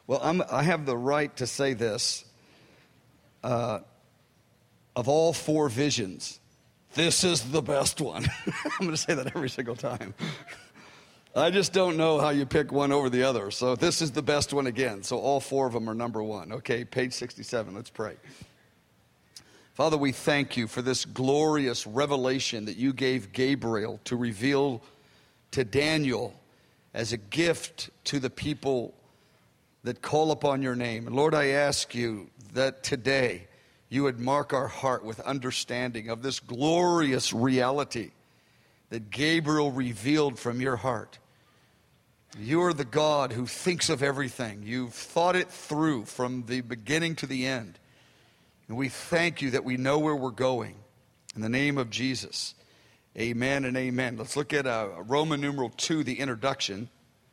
Well, I have the right to say this. Of all four visions, this is the best one. I'm going to say that every single time. I just don't know how you pick one over the other. So this is the best one again. So all four of them are number one. Okay, page 67. Let's pray. Father, we thank you for this glorious revelation that you gave Gabriel to reveal to Daniel as a gift to the people that call upon your name. And Lord, I ask you that today you would mark our heart with understanding of this glorious reality that Gabriel revealed from your heart. You are the God who thinks of everything. You've thought it through from the beginning to the end. And we thank you that we know where we're going. In the name of Jesus, amen and amen. Let's look at Roman numeral 2, the introduction.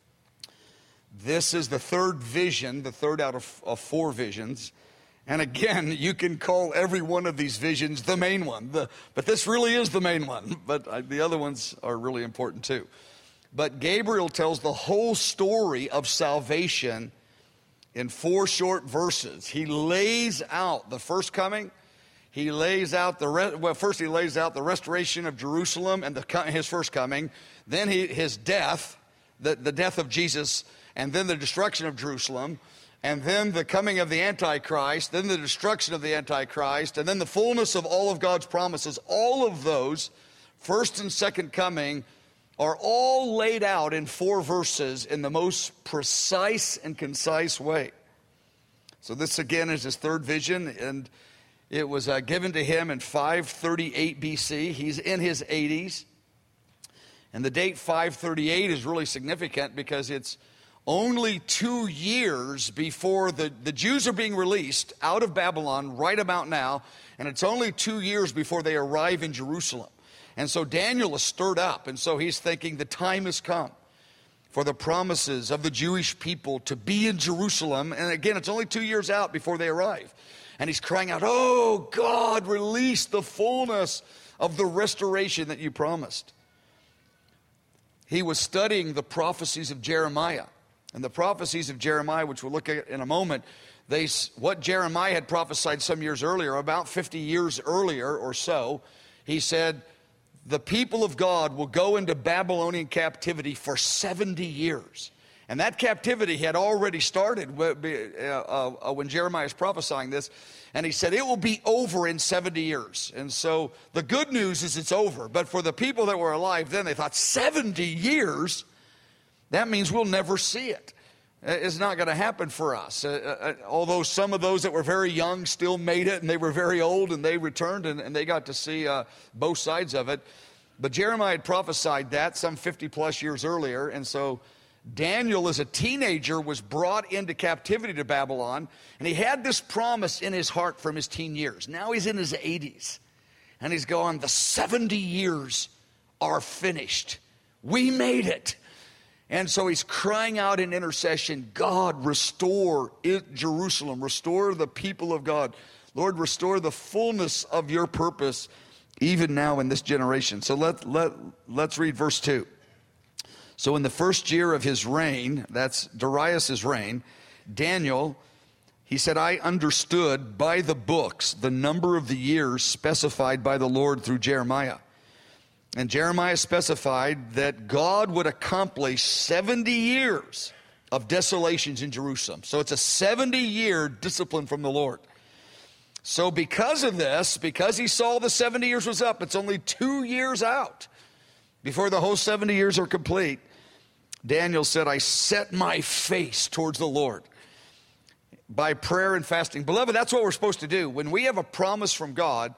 This is the third vision, the third out of four visions. And again, you can call every one of these visions the main one. But this really is the main one. But the other ones are really important too. But Gabriel tells the whole story of salvation in four short verses. He lays out the first coming. He lays out first he lays out the restoration of Jerusalem and his first coming. Then his death, the death of Jesus, and then the destruction of Jerusalem. And then the coming of the Antichrist, then the destruction of the Antichrist, and then the fullness of all of God's promises. All of those, first and second coming, are all laid out in four verses in the most precise and concise way. So this again is his third vision, and it was given to him in 538 BC. He's in his 80s. And the date 538 is really significant because it's only 2 years before the Jews are being released out of Babylon right about now, and it's only 2 years before they arrive in Jerusalem. And so Daniel is stirred up, and so he's thinking the time has come for the promises of the Jewish people to be in Jerusalem. And again, it's only 2 years out before they arrive. And he's crying out, "Oh God, release the fullness of the restoration that you promised." He was studying the prophecies of Jeremiah. And the prophecies of Jeremiah, which we'll look at in a moment, what Jeremiah had prophesied some years earlier, about 50 years earlier or so, he said, the people of God will go into Babylonian captivity for 70 years. And that captivity had already started when Jeremiah is prophesying this. And he said, it will be over in 70 years. And so the good news is it's over. But for the people that were alive then, they thought, 70 years? That means we'll never see it. It's not going to happen for us. Although some of those that were very young still made it, and they were very old, and they returned, and they got to see both sides of it. But Jeremiah had prophesied that some 50 plus years earlier, and so Daniel, as a teenager, was brought into captivity to Babylon, and he had this promise in his heart from his teen years. Now he's in his 80s, and he's going, the 70 years are finished. We made it. And so he's crying out in intercession, God, restore Jerusalem, restore the people of God. Lord, restore the fullness of your purpose even now in this generation. So let's read verse 2. So in the first year of his reign, that's Darius' reign, Daniel, he said, I understood by the books the number of the years specified by the Lord through Jeremiah. And Jeremiah specified that God would accomplish 70 years of desolations in Jerusalem. So it's a 70-year discipline from the Lord. So because of this, because he saw the 70 years was up, it's only 2 years out before the whole 70 years are complete. Daniel said, I set my face towards the Lord by prayer and fasting. Beloved, that's what we're supposed to do. When we have a promise from God,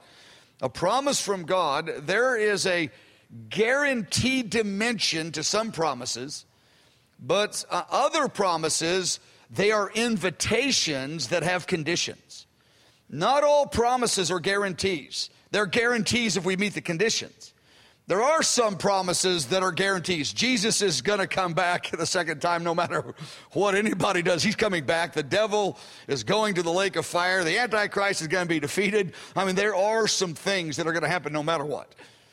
there is a guaranteed dimension to some promises, but other promises, they are invitations that have conditions. Not all promises are guarantees. They're guarantees if we meet the conditions. There are some promises that are guarantees. Jesus is going to come back the second time no matter what anybody does. He's coming back. The devil is going to the lake of fire. The Antichrist is going to be defeated. I mean, there are some things that are going to happen no matter what.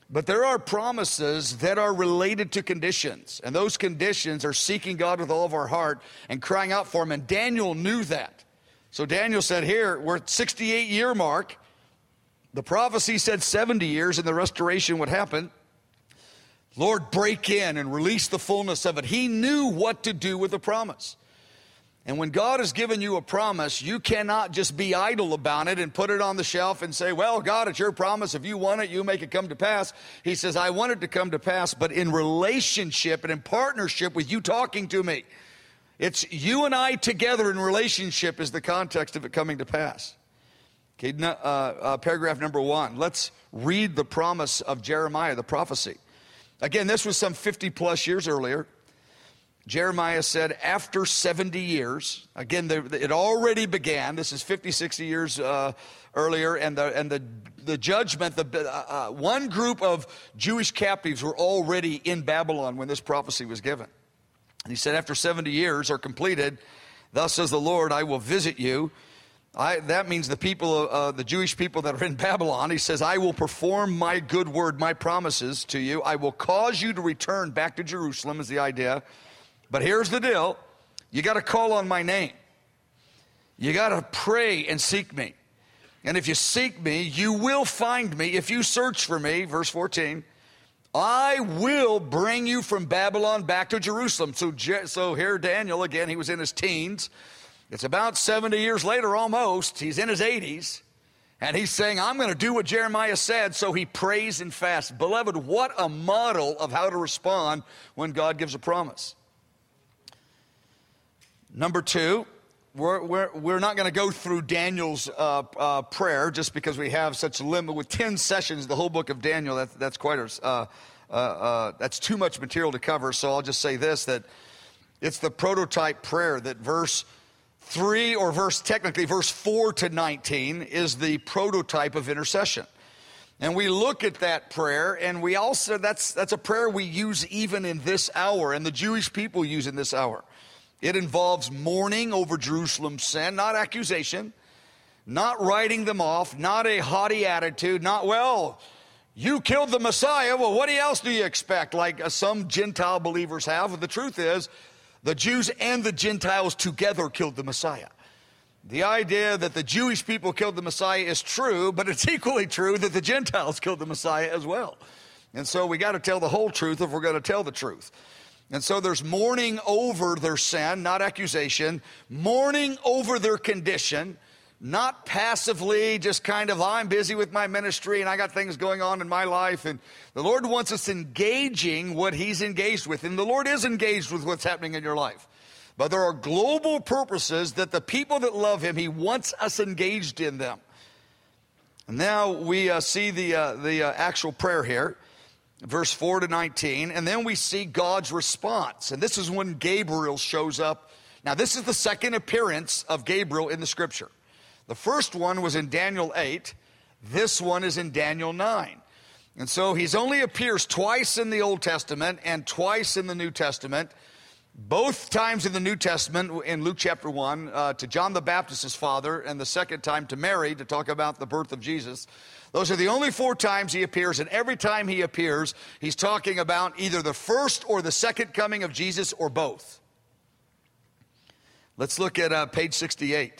But there are promises that are related to conditions. And those conditions are seeking God with all of our heart and crying out for him. And Daniel knew that. So Daniel said, here, we're at 68-year mark. The prophecy said 70 years and the restoration would happen. Lord, break in and release the fullness of it. He knew what to do with the promise. And when God has given you a promise, you cannot just be idle about it and put it on the shelf and say, well, God, it's your promise. If you want it, you make it come to pass. He says, I want it to come to pass, but in relationship and in partnership with you talking to me. It's you and I together in relationship is the context of it coming to pass. Okay, paragraph number 1. Let's read the promise of Jeremiah, the prophecy. Again, this was some 50 plus years earlier. Jeremiah said, after 70 years, again, it already began. This is 50, 60 years earlier, and the judgment, one group of Jewish captives were already in Babylon when this prophecy was given. And he said, after 70 years are completed, thus says the Lord, I will visit you. That means the people, the Jewish people that are in Babylon. He says, I will perform my good word, my promises to you. I will cause you to return back to Jerusalem is the idea. But here's the deal. You got to call on my name. You got to pray and seek me. And if you seek me, you will find me. If you search for me, verse 14, I will bring you from Babylon back to Jerusalem. So here Daniel, again, he was in his teens. It's about 70 years later almost. He's in his 80s. And he's saying, I'm going to do what Jeremiah said. So he prays and fasts. Beloved, what a model of how to respond when God gives a promise. Number 2, we're not going to go through Daniel's prayer just because we have such a limit. With 10 sessions, the whole book of Daniel, that's quite that's too much material to cover. So I'll just say this, that it's the prototype prayer that verse 3 or verse 4 to 19 is the prototype of intercession. And we look at that prayer, and we also, that's a prayer we use even in this hour, and the Jewish people use in this hour. It involves mourning over Jerusalem's sin, not accusation, not writing them off, not a haughty attitude, not, well, you killed the Messiah, well, what else do you expect? Like some Gentile believers have. But the truth is, the Jews and the Gentiles together killed the Messiah. The idea that the Jewish people killed the Messiah is true, but it's equally true that the Gentiles killed the Messiah as well. And so we got to tell the whole truth if we're going to tell the truth. And so there's mourning over their sin, not accusation, mourning over their condition, not passively just kind of, I'm busy with my ministry and I got things going on in my life. And the Lord wants us engaging what he's engaged with. And the Lord is engaged with what's happening in your life. But there are global purposes that the people that love him, he wants us engaged in them. And now we see the actual prayer here. Verse 4 to 19, and then we see God's response. And this is when Gabriel shows up. Now, this is the second appearance of Gabriel in the scripture. The first one was in Daniel 8. This one is in Daniel 9. And so he's only appears twice in the Old Testament and twice in the New Testament. Both times in the New Testament, in Luke chapter 1, to John the Baptist's father, and the second time to Mary to talk about the birth of Jesus. Those are the only 4 times he appears, and every time he appears, he's talking about either the first or the second coming of Jesus or both. Let's look at page 68.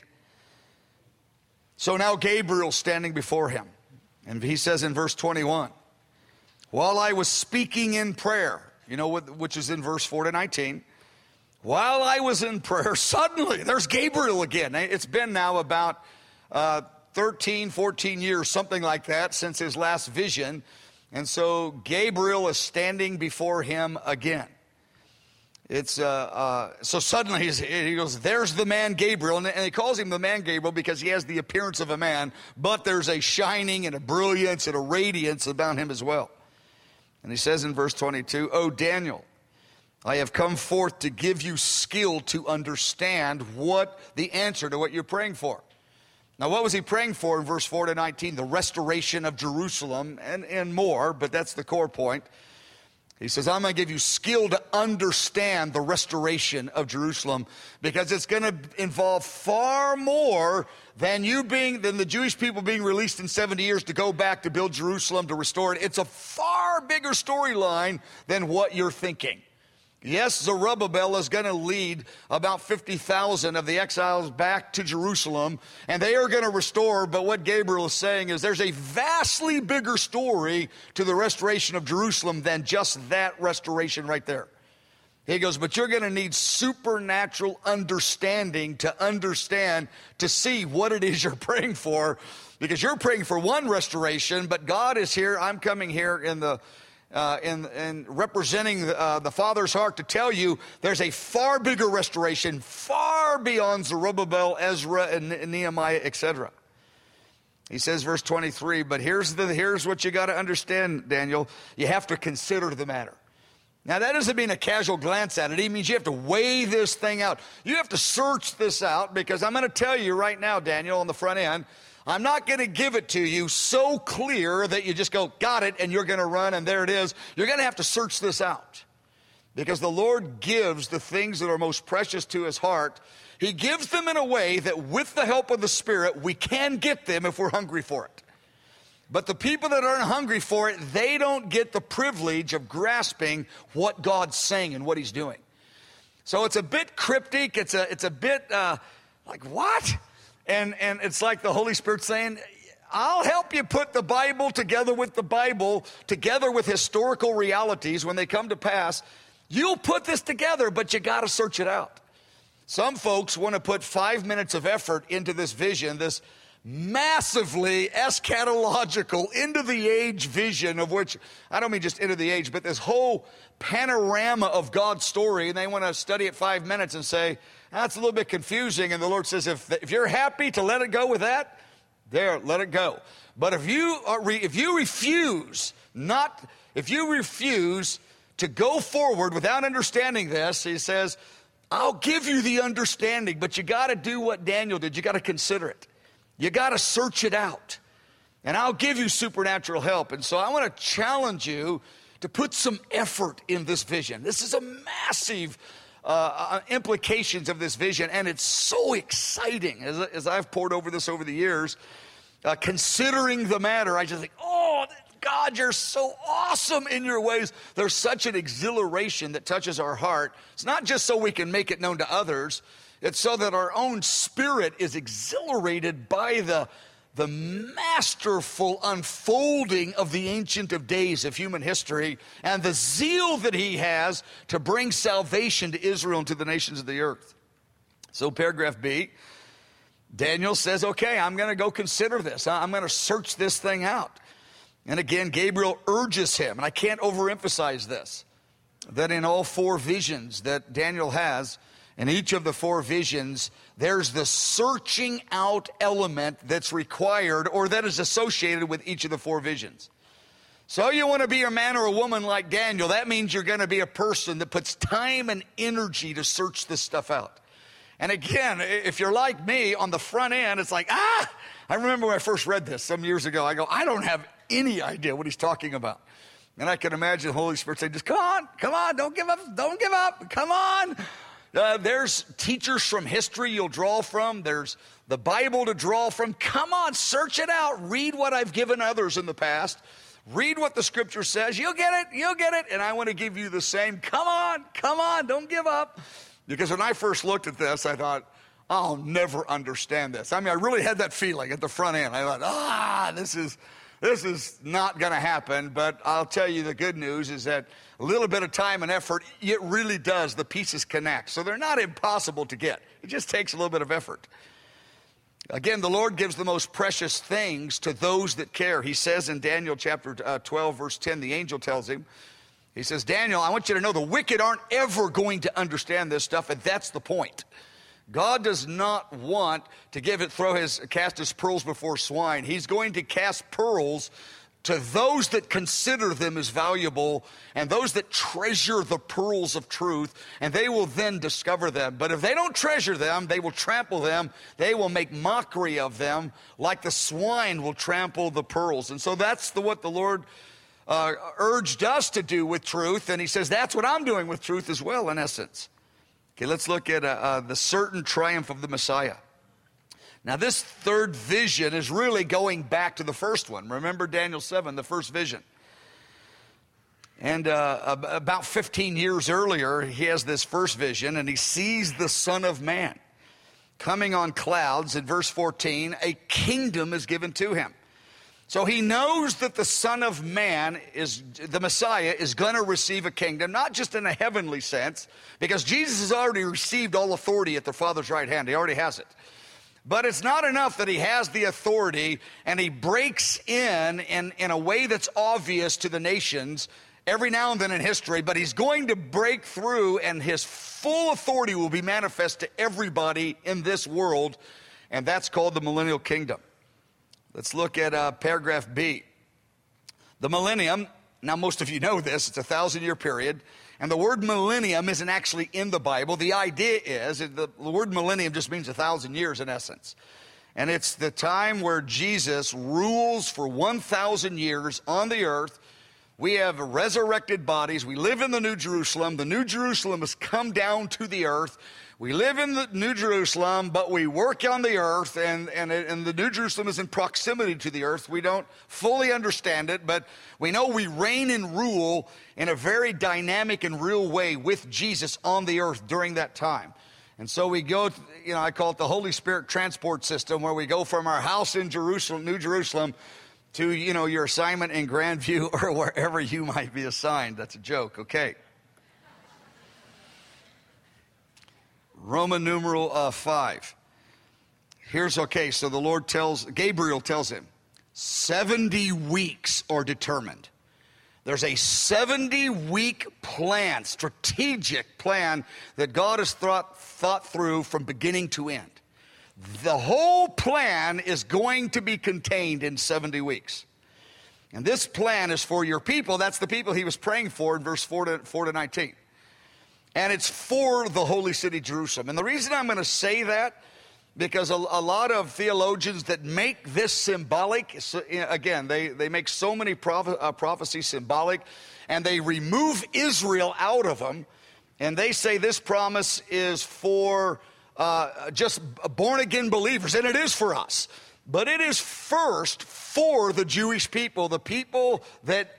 So now Gabriel's standing before him, and he says in verse 21, while I was speaking in prayer, which is in verse 4 to 19, while I was in prayer, suddenly, there's Gabriel again. It's been now about 13, 14 years, something like that, since his last vision. And so Gabriel is standing before him again. It's so suddenly he goes, there's the man Gabriel. And he calls him the man Gabriel because he has the appearance of a man, but there's a shining and a brilliance and a radiance about him as well. And he says in verse 22, O Daniel, I have come forth to give you skill to understand what the answer to what you're praying for. Now, what was he praying for in verse 4 to 19? The restoration of Jerusalem and more, but that's the core point. He says, I'm going to give you skill to understand the restoration of Jerusalem because it's going to involve far more than the Jewish people being released in 70 years to go back to build Jerusalem, to restore it. It's a far far bigger storyline than what you're thinking. Yes, Zerubbabel is going to lead about 50,000 of the exiles back to Jerusalem, and they are going to restore, but what Gabriel is saying is there's a vastly bigger story to the restoration of Jerusalem than just that restoration right there. He goes, but you're going to need supernatural understanding to understand, to see what it is you're praying for, because you're praying for one restoration, but God is here. I'm coming here in representing the Father's heart to tell you there's a far bigger restoration, far beyond Zerubbabel, Ezra, and Nehemiah, etc. He says, verse 23, but here's what you got to understand, Daniel. You have to consider the matter. Now, that doesn't mean a casual glance at it. It means you have to weigh this thing out. You have to search this out, because I'm going to tell you right now, Daniel, on the front end, I'm not going to give it to you so clear that you just go, got it, and you're going to run, and there it is. You're going to have to search this out, because the Lord gives the things that are most precious to his heart. He gives them in a way that with the help of the Spirit, we can get them if we're hungry for it. But the people that aren't hungry for it, they don't get the privilege of grasping what God's saying and what he's doing. So it's a bit cryptic. It's a bit like, what? And it's like the Holy Spirit saying, I'll help you put the Bible, together with historical realities when they come to pass. You'll put this together, but you got to search it out. Some folks want to put 5 minutes of effort into this vision, this massively eschatological, end-of-the-age vision, of which, I don't mean just end of the age, but this whole panorama of God's story, and they want to study it 5 minutes and say, that's a little bit confusing, and the Lord says, if you're happy to let it go with that, there, let it go. But if you refuse to go forward without understanding this, he says, I'll give you the understanding, but you got to do what Daniel did. You got to consider it. You got to search it out, and I'll give you supernatural help. And so I want to challenge you to put some effort in this vision. This is a massive implications of this vision, and it's so exciting. As I've poured over this over the years, considering the matter, I just think, oh, God, you're so awesome in your ways. There's such an exhilaration that touches our heart. It's not just so we can make it known to others. It's so that our own spirit is exhilarated by the masterful unfolding of the Ancient of Days of human history and the zeal that he has to bring salvation to Israel and to the nations of the earth. So paragraph B, Daniel says, okay, I'm going to go consider this. I'm going to search this thing out. And again, Gabriel urges him, and I can't overemphasize this, that in all 4 visions that Daniel has, in each of the 4 visions, there's the searching out element that's required or that is associated with each of the 4 visions. So you want to be a man or a woman like Daniel, that means you're going to be a person that puts time and energy to search this stuff out. And again, if you're like me, on the front end, it's like, I remember when I first read this some years ago, I go, I don't have any idea what he's talking about. And I can imagine the Holy Spirit saying, just come on, don't give up, come on. There's teachers from history you'll draw from. There's the Bible to draw from. Come on, search it out. Read what I've given others in the past. Read what the Scripture says. You'll get it. And I want to give you the same. Come on, don't give up. Because when I first looked at this, I thought, I'll never understand this. I mean, I really had that feeling at the front end. I thought, this is not going to happen. But I'll tell you the good news is that a little bit of time and effort, it really does. The pieces connect. So they're not impossible to get. It just takes a little bit of effort. Again, the Lord gives the most precious things to those that care. He says in Daniel chapter 12, verse 10, the angel tells him, he says, Daniel, I want you to know the wicked aren't ever going to understand this stuff, and that's the point. God does not want to cast his pearls before swine. He's going to cast pearls to those that consider them as valuable and those that treasure the pearls of truth, and they will then discover them. But if they don't treasure them, they will trample them. They will make mockery of them like the swine will trample the pearls. And so that's what the Lord urged us to do with truth, and he says that's what I'm doing with truth as well, in essence. Okay, let's look at the certain triumph of the Messiah. Now, this third vision is really going back to the first one. Remember Daniel 7, the first vision. And about 15 years earlier, he has this first vision, and he sees the Son of Man coming on clouds. In verse 14, a kingdom is given to him. So he knows that the Son of Man, the Messiah, is going to receive a kingdom, not just in a heavenly sense, because Jesus has already received all authority at the Father's right hand. He already has it. But it's not enough that he has the authority and he breaks in a way that's obvious to the nations every now and then in history, but he's going to break through and his full authority will be manifest to everybody in this world, and that's called the millennial kingdom. Let's look at paragraph B. The millennium, now most of you know this, it's a 1,000-year period, and the word millennium isn't actually in the Bible. The idea is, the word millennium just means 1,000 years in essence. And it's the time where Jesus rules for 1,000 years on the earth. We have resurrected bodies. We live in the New Jerusalem. The New Jerusalem has come down to the earth. We live in the New Jerusalem, but we work on the earth, and the New Jerusalem is in proximity to the earth. We don't fully understand it, but we know we reign and rule in a very dynamic and real way with Jesus on the earth during that time. And so we go, I call it the Holy Spirit transport system, where we go from our house in Jerusalem, New Jerusalem, to, your assignment in Grandview or wherever you might be assigned. That's a joke, okay. Roman numeral 5. So the Lord Gabriel tells him, 70 weeks are determined. There's a 70-week plan, strategic plan that God has thought through from beginning to end. The whole plan is going to be contained in 70 weeks. And this plan is for your people. That's the people he was praying for in verse 4 to 19. And it's for the holy city, Jerusalem. And the reason I'm going to say that, because a lot of theologians that make this symbolic, again, they make so many prophecies symbolic, and they remove Israel out of them, and they say this promise is for just born-again believers, and it is for us. But it is first for the Jewish people, the people that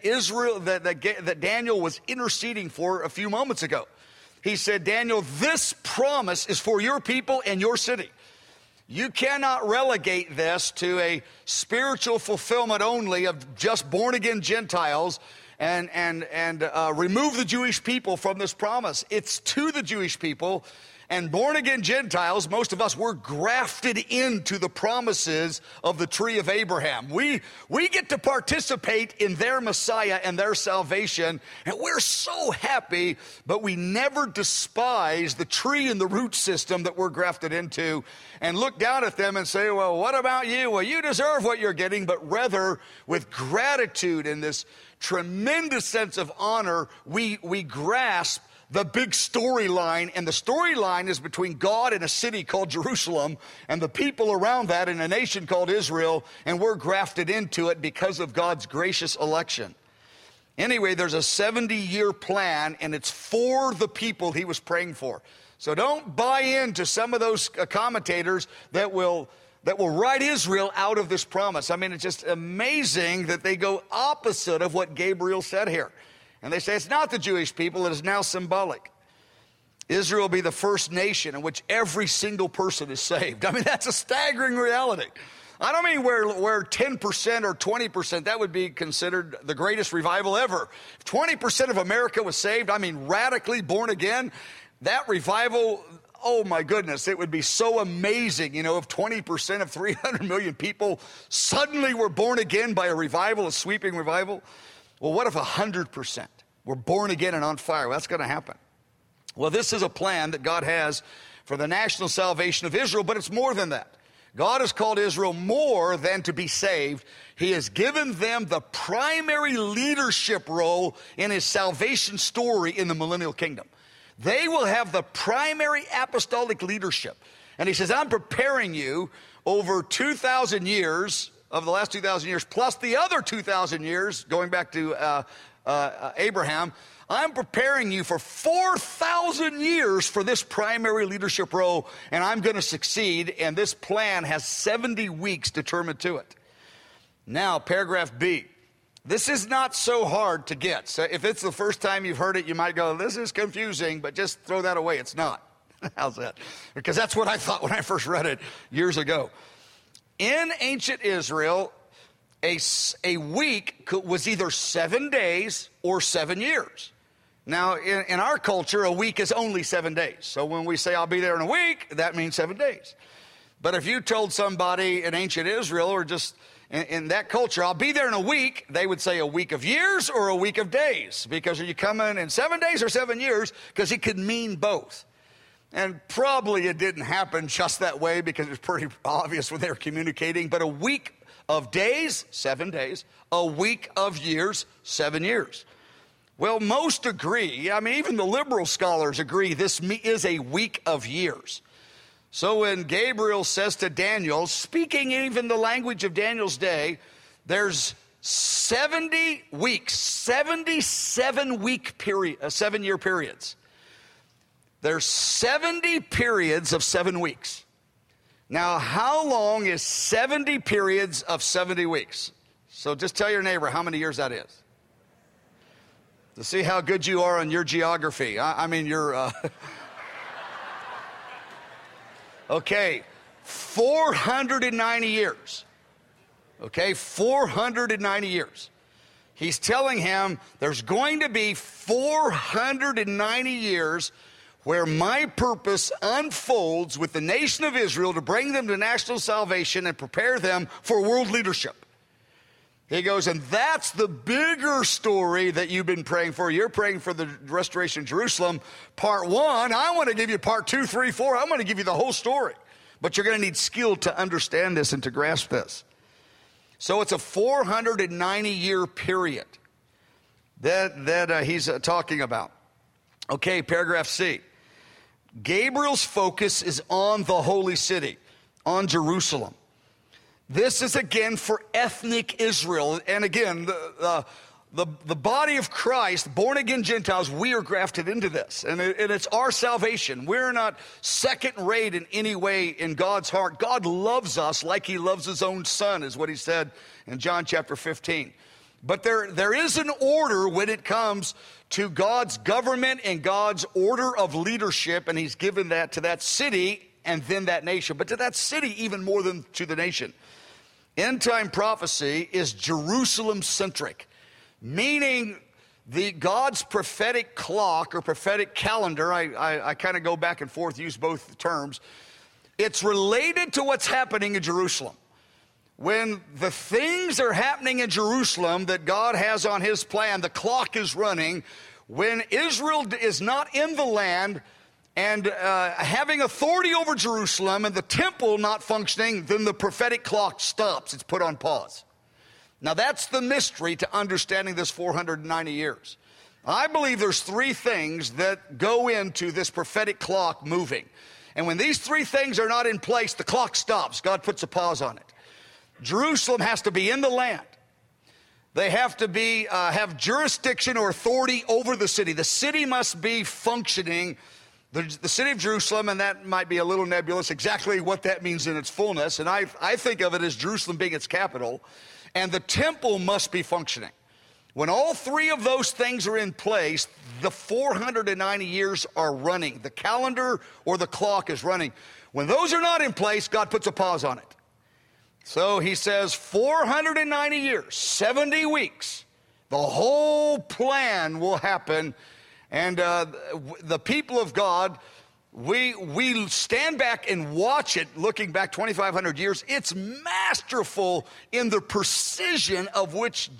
that Daniel was interceding for a few moments ago. He said, Daniel, this promise is for your people and your city. You cannot relegate this to a spiritual fulfillment only of just born-again Gentiles and remove the Jewish people from this promise. It's to the Jewish people. And born-again Gentiles, most of us, were grafted into the promises of the tree of Abraham. We get to participate in their Messiah and their salvation, and we're so happy, but we never despise the tree and the root system that we're grafted into and look down at them and say, well, what about you? Well, you deserve what you're getting, but rather with gratitude and this tremendous sense of honor, we grasp the big storyline, and the storyline is between God and a city called Jerusalem and the people around that in a nation called Israel, and we're grafted into it because of God's gracious election. Anyway, there's a 70-year plan, and it's for the people he was praying for. So don't buy into some of those commentators that will write Israel out of this promise. I mean, it's just amazing that they go opposite of what Gabriel said here. And they say it's not the Jewish people, it is now symbolic. Israel will be the first nation in which every single person is saved. I mean, that's a staggering reality. I don't mean where 10% or 20%, that would be considered the greatest revival ever. If 20% of America was saved, I mean radically born again, that revival, oh my goodness, it would be so amazing, if 20% of 300 million people suddenly were born again by a revival, a sweeping revival. Well, what if 100% were born again and on fire? Well, that's going to happen. Well, this is a plan that God has for the national salvation of Israel, but it's more than that. God has called Israel more than to be saved. He has given them the primary leadership role in his salvation story in the millennial kingdom. They will have the primary apostolic leadership. And he says, I'm preparing you over 2,000 years of the last 2,000 years, plus the other 2,000 years, going back to Abraham, I'm preparing you for 4,000 years for this primary leadership role, and I'm going to succeed, and this plan has 70 weeks determined to it. Now, paragraph B. This is not so hard to get. So if it's the first time you've heard it, you might go, this is confusing, but just throw that away. It's not. How's that? Because that's what I thought when I first read it years ago. In ancient Israel, a week was either 7 days or 7 years. Now, in our culture, a week is only 7 days. So when we say, I'll be there in a week, that means 7 days. But if you told somebody in ancient Israel or just in that culture, I'll be there in a week, they would say a week of years or a week of days. Because are you coming in 7 days or 7 years? Because it could mean both. And probably it didn't happen just that way because it was pretty obvious when they were communicating. But a week of days, 7 days. A week of years, 7 years. Well, most agree. I mean, even the liberal scholars agree this is a week of years. So when Gabriel says to Daniel, speaking even the language of Daniel's day, there's 70 weeks, 77-week period, 7-year periods. There's 70 periods of 7 weeks. Now, how long is 70 periods of 70 weeks? So just tell your neighbor how many years that is. To see how good you are on your geography. I mean, your... Okay, 490 years. Okay, 490 years. He's telling him there's going to be 490 years where my purpose unfolds with the nation of Israel to bring them to national salvation and prepare them for world leadership. He goes, and that's the bigger story that you've been praying for. You're praying for the restoration of Jerusalem. Part 1, I want to give you part 2, 3, 4. I'm going to give you the whole story. But you're going to need skill to understand this and to grasp this. So it's a 490-year period that he's talking about. Okay, paragraph C. Gabriel's focus is on the holy city, on Jerusalem. This is again for ethnic Israel. And again, the body of Christ, born again Gentiles, we are grafted into this. And it's our salvation. We're not second rate in any way in God's heart. God loves us like he loves his own son, is what he said in John chapter 15. But there is an order when it comes to God's government and God's order of leadership. And he's given that to that city and then that nation. But to that city even more than to the nation. End-time prophecy is Jerusalem-centric, meaning God's prophetic clock or prophetic calendar, I kind of go back and forth, use both terms, it's related to what's happening in Jerusalem. When the things are happening in Jerusalem that God has on his plan, the clock is running. When Israel is not in the land, and having authority over Jerusalem and the temple not functioning, then the prophetic clock stops. It's put on pause. Now that's the mystery to understanding this 490 years. I believe there's 3 things that go into this prophetic clock moving. And when these 3 things are not in place, the clock stops. God puts a pause on it. Jerusalem has to be in the land. They have to be have jurisdiction or authority over the city. The city must be functioning. The city of Jerusalem, and that might be a little nebulous exactly what that means in its fullness, and I think of it as Jerusalem being its capital, and the temple must be functioning. When all 3 of those things are in place, the 490 years are running. The calendar or the clock is running. When those are not in place, God puts a pause on it. So he says 490 years, 70 weeks, the whole plan will happen. And the people of God, we stand back and watch it, looking back 2,500 years. It's masterful in the precision of which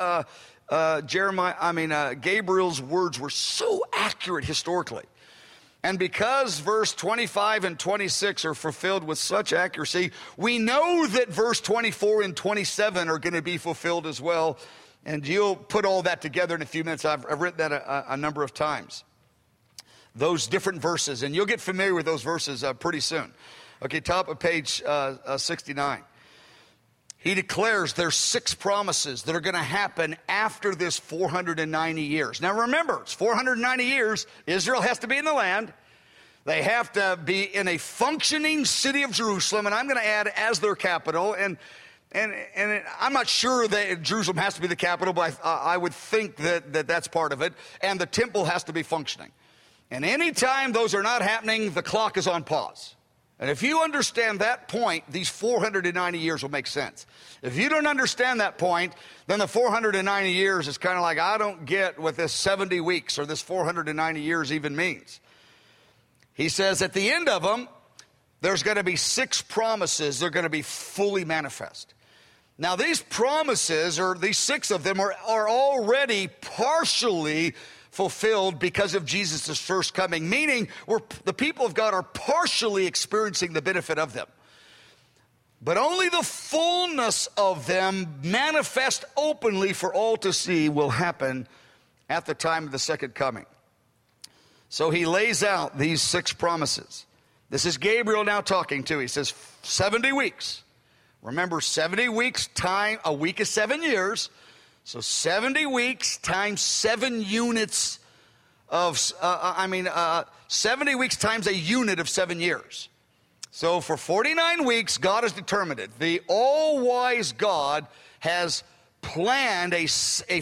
Gabriel's words were so accurate historically. And because verse 25 and 26 are fulfilled with such accuracy, we know that verse 24 and 27 are going to be fulfilled as well. And you'll put all that together in a few minutes. I've written that a number of times. Those different verses. And you'll get familiar with those verses pretty soon. Okay, top of page 69. He declares there's 6 promises that are going to happen after this 490 years. Now remember, it's 490 years. Israel has to be in the land. They have to be in a functioning city of Jerusalem. And I'm going to add as their capital. And And I'm not sure that Jerusalem has to be the capital, but I would think that that's part of it. And the temple has to be functioning. And anytime those are not happening, the clock is on pause. And if you understand that point, these 490 years will make sense. If you don't understand that point, then the 490 years is kind of like, I don't get what this 70 weeks or this 490 years even means. He says at the end of them, there's going to be 6 promises. They're going to be fully manifest. Now, these promises, or these 6 of them, are already partially fulfilled because of Jesus' first coming, meaning the people of God are partially experiencing the benefit of them. But only the fullness of them manifest openly for all to see will happen at the time of the second coming. So he lays out these 6 promises. This is Gabriel now talking too. He says 70 weeks. Remember, 70 weeks time, a week is 7 years. So 70 weeks times 7 units of, 70 weeks times a unit of 7 years. So for 49 weeks, God has determined it. The all-wise God has planned a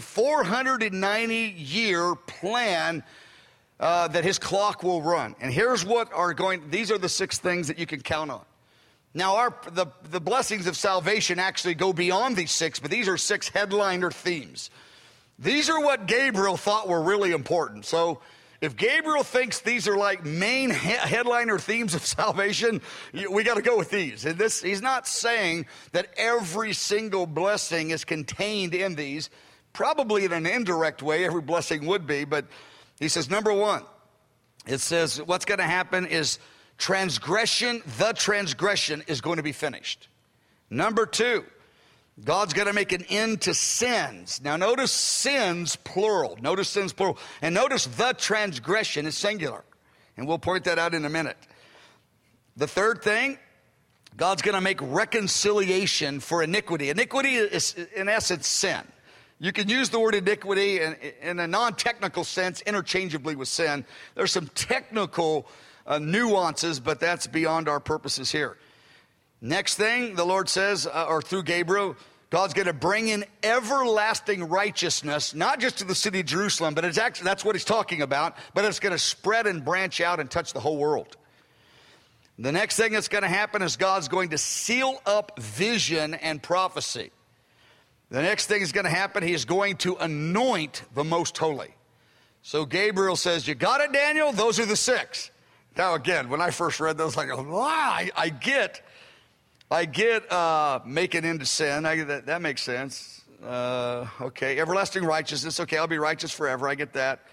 490-year plan that his clock will run. And here's what these are the 6 things that you can count on. Now, the blessings of salvation actually go beyond these 6, but these are 6 headliner themes. These are what Gabriel thought were really important. So if Gabriel thinks these are like main headliner themes of salvation, we got to go with these. And he's not saying that every single blessing is contained in these. Probably in an indirect way, every blessing would be. But he says, number 1, it says what's going to happen is the transgression is going to be finished. Number 2, God's going to make an end to sins. Now notice sins plural. And notice the transgression is singular. And we'll point that out in a minute. The third thing, God's going to make reconciliation for iniquity. Iniquity is in essence sin. You can use the word iniquity in a non-technical sense interchangeably with sin. There's some technical nuances, but that's beyond our purposes here. Next thing, the Lord says, or through Gabriel, God's going to bring in everlasting righteousness, not just to the city of Jerusalem, but that's what he's talking about, but it's going to spread and branch out and touch the whole world. The next thing that's going to happen is God's going to seal up vision and prophecy. The next thing is going to happen, he is going to anoint the most holy. So Gabriel says, you got it, Daniel? Those are the 6. Now again, when I first read those, I go, wow, I get make an end to sin. That makes sense. Okay, everlasting righteousness. Okay, I'll be righteous forever. I get that.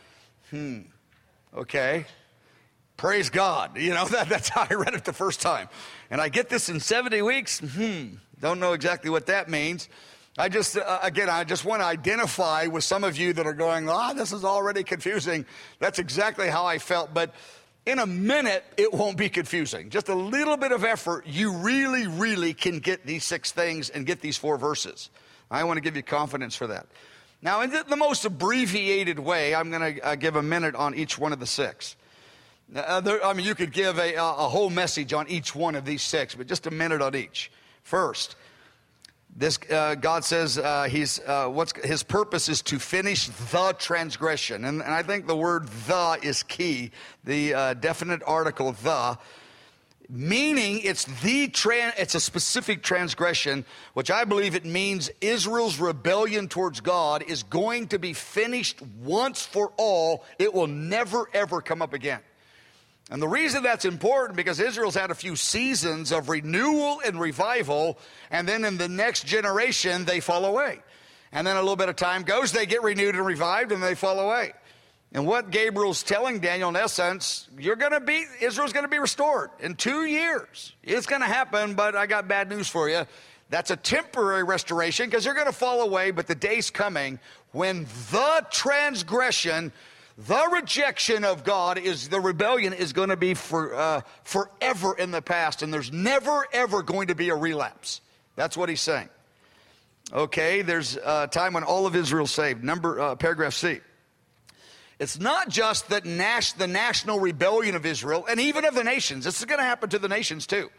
Okay. Praise God. You know, that's how I read it the first time. And I get this in 70 weeks. Don't know exactly what that means. I just want to identify with some of you that are going, this is already confusing. That's exactly how I felt. But in a minute, it won't be confusing. Just a little bit of effort, you really, really can get these 6 things and get these 4 verses. I want to give you confidence for that. Now, in the most abbreviated way, I'm going to give a minute on each one of the 6. You could give a whole message on each one of these 6, but just a minute on each. First, God says his purpose is to finish the transgression. And I think the word the is key, the definite article the, meaning it's a specific transgression, which I believe it means Israel's rebellion towards God is going to be finished once for all. It will never, ever come up again. And the reason that's important, because Israel's had a few seasons of renewal and revival, and then in the next generation, they fall away. And then a little bit of time goes, they get renewed and revived, and they fall away. And what Gabriel's telling Daniel, in essence, Israel's going to be restored in 2 years. It's going to happen, but I got bad news for you. That's a temporary restoration, because they're going to fall away, but the day's coming when the transgression, the rejection of God, the rebellion is going to be forever in the past, and there's never, ever going to be a relapse. That's what he's saying. Okay, there's a time when all of Israel's saved. Paragraph C. It's not just that the national rebellion of Israel, and even of the nations. This is going to happen to the nations too.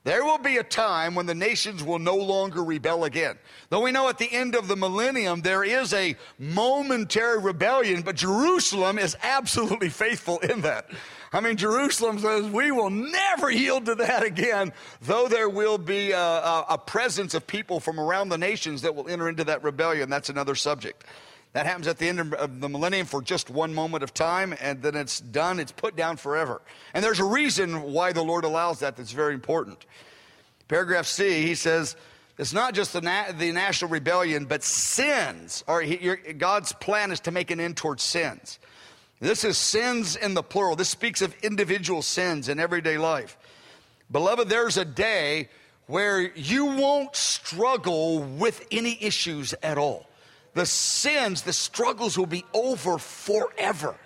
There will be a time when the nations will no longer rebel again. Though we know at the end of the millennium there is a momentary rebellion, but Jerusalem is absolutely faithful in that. I mean, Jerusalem says we will never yield to that again, though there will be a presence of people from around the nations that will enter into that rebellion. That's another subject. That happens at the end of the millennium for just one moment of time, and then it's done. It's put down forever. And there's a reason why the Lord allows that that's very important. Paragraph C, he says, it's not just the national rebellion, but sins. God's plan is to make an end towards sins. This is sins in the plural. This speaks of individual sins in everyday life. Beloved, there's a day where you won't struggle with any issues at all. The sins, the struggles will be over forever.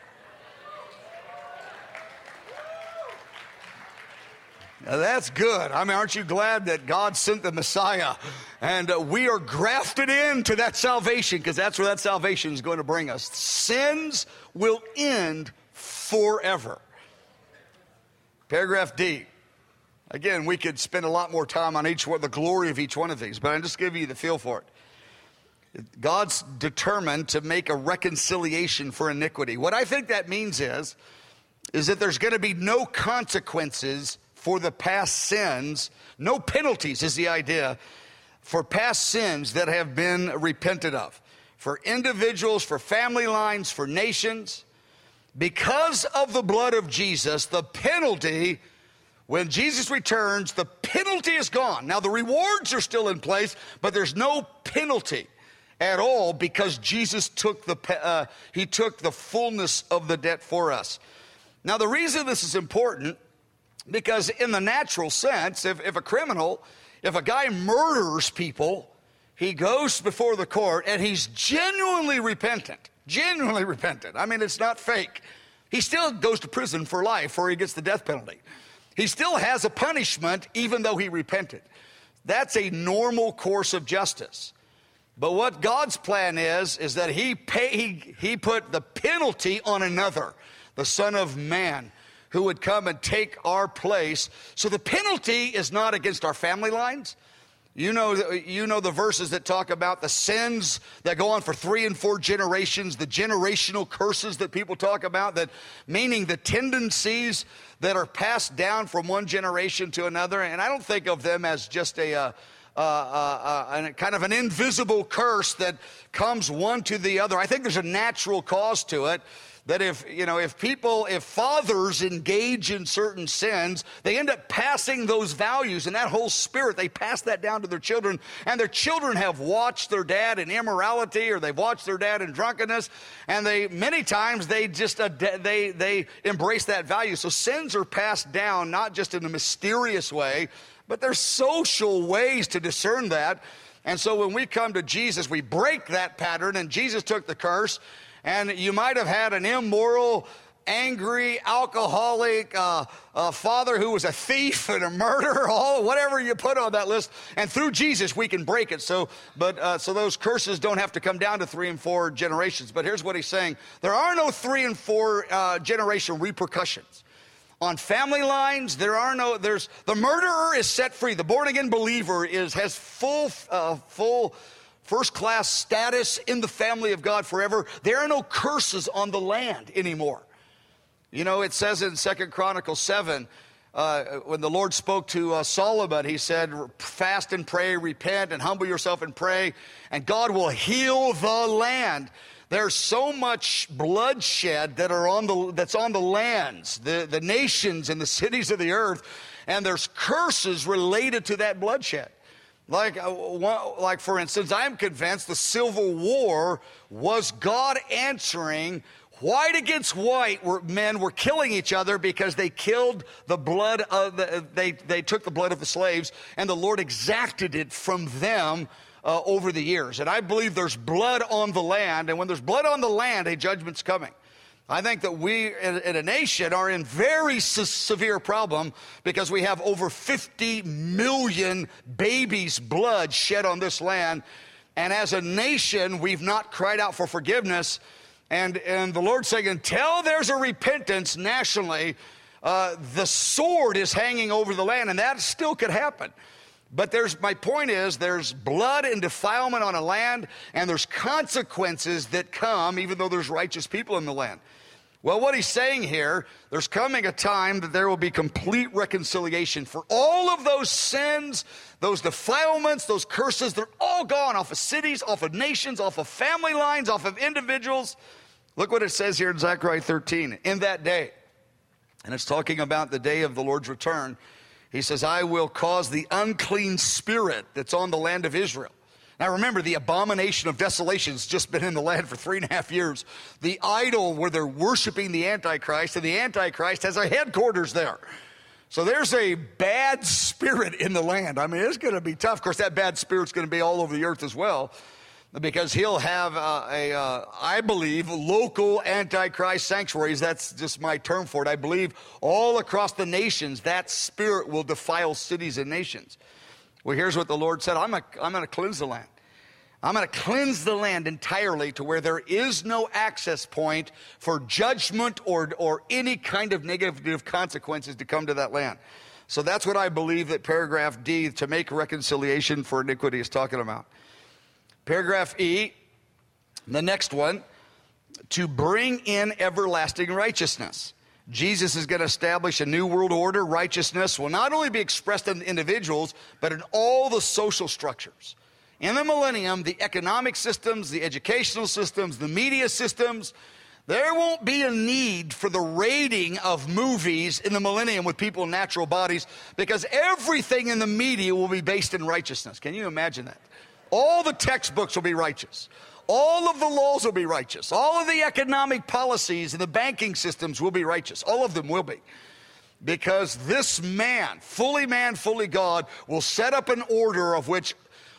Now that's good. I mean, aren't you glad that God sent the Messiah? And we are grafted into that salvation, because that's where that salvation is going to bring us. Sins will end forever. Paragraph D. Again, we could spend a lot more time on each one, the glory of each one of these, but I'm just giving you the feel for it. God's determined to make a reconciliation for iniquity. What I think that means is that there's going to be no consequences for the past sins. No penalties is the idea for past sins that have been repented of. For individuals, for family lines, for nations. Because of the blood of Jesus, the penalty, when Jesus returns, the penalty is gone. Now the rewards are still in place, but there's no penalty at all, because Jesus took he took the fullness of the debt for us. Now the reason this is important, because in the natural sense, if a guy murders people, he goes before the court and he's genuinely repentant. I mean, it's not fake. He still goes to prison for life, or he gets the death penalty. He still has a punishment even though he repented. That's a normal course of justice. But what God's plan is that he put the penalty on another, the Son of Man, who would come and take our place. So the penalty is not against our family lines. You know the verses that talk about the sins that go on for 3 and 4 generations, the generational curses that people talk about, that meaning the tendencies that are passed down from one generation to another. And I don't think of them as just a kind of an invisible curse that comes one to the other. I think there's a natural cause to it, that if fathers engage in certain sins, they end up passing those values and that whole spirit, they pass that down to their children, and their children have watched their dad in immorality, or they've watched their dad in drunkenness, and many times they embrace that value. So sins are passed down not just in a mysterious way, but there's social ways to discern that. And so when we come to Jesus, we break that pattern, and Jesus took the curse. And you might have had an immoral, angry, alcoholic father who was a thief and a murderer, whatever you put on that list. And through Jesus, we can break it. So those curses don't have to come down to 3 and 4 generations. But here's what he's saying. There are no 3 and 4 generation repercussions. On family lines, the murderer is set free. The born-again believer has full first-class status in the family of God forever. There are no curses on the land anymore. You know, it says in 2 Chronicles 7, when the Lord spoke to Solomon, he said, fast and pray, repent, and humble yourself and pray, and God will heal the land. There's so much bloodshed that's on the lands, the nations and the cities of the earth, and there's curses related to that bloodshed. Like for instance, I'm convinced the Civil War was God answering white against white. Men were killing each other because they killed the blood of they took the blood of the slaves, and the Lord exacted it from them over the years. And I believe there's blood on the land, and when there's blood on the land, a judgment's coming. I think that we in a nation are in very severe problem because we have over 50 million babies' blood shed on this land. And as a nation, we've not cried out for forgiveness. And the Lord's saying, until there's a repentance nationally, The sword is hanging over the land, and that still could happen. But my point is, there's blood and defilement on a land, and there's consequences that come, even though there's righteous people in the land. Well, what he's saying here, there's coming a time that there will be complete reconciliation for all of those sins, those defilements, those curses. They're all gone off of cities, off of nations, off of family lines, off of individuals. Look what it says here in Zechariah 13. In that day, and it's talking about the day of the Lord's return, he says, I will cause the unclean spirit that's on the land of Israel. Now remember, the abomination of desolation has just been in the land for 3.5 years. The idol where they're worshiping the Antichrist, and the Antichrist has a headquarters there. So there's a bad spirit in the land. I mean, it's going to be tough. Of course, that bad spirit's going to be all over the earth as well, because he'll have I believe, local Antichrist sanctuaries. That's just my term for it. I believe all across the nations, that spirit will defile cities and nations. Well, here's what the Lord said. I'm going to cleanse the land. I'm going to cleanse the land entirely to where there is no access point for judgment or any kind of negative consequences to come to that land. So that's what I believe that paragraph D, to make reconciliation for iniquity, is talking about. Paragraph E, the next one, to bring in everlasting righteousness. Jesus is going to establish a new world order. Righteousness will not only be expressed in individuals, but in all the social structures. In the millennium, the economic systems, the educational systems, the media systems, there won't be a need for the rating of movies in the millennium with people in natural bodies, because everything in the media will be based in righteousness. Can you imagine that? All the textbooks will be righteous. All of the laws will be righteous. All of the economic policies and the banking systems will be righteous. All of them will be. Because this man, fully God, will set up an order of which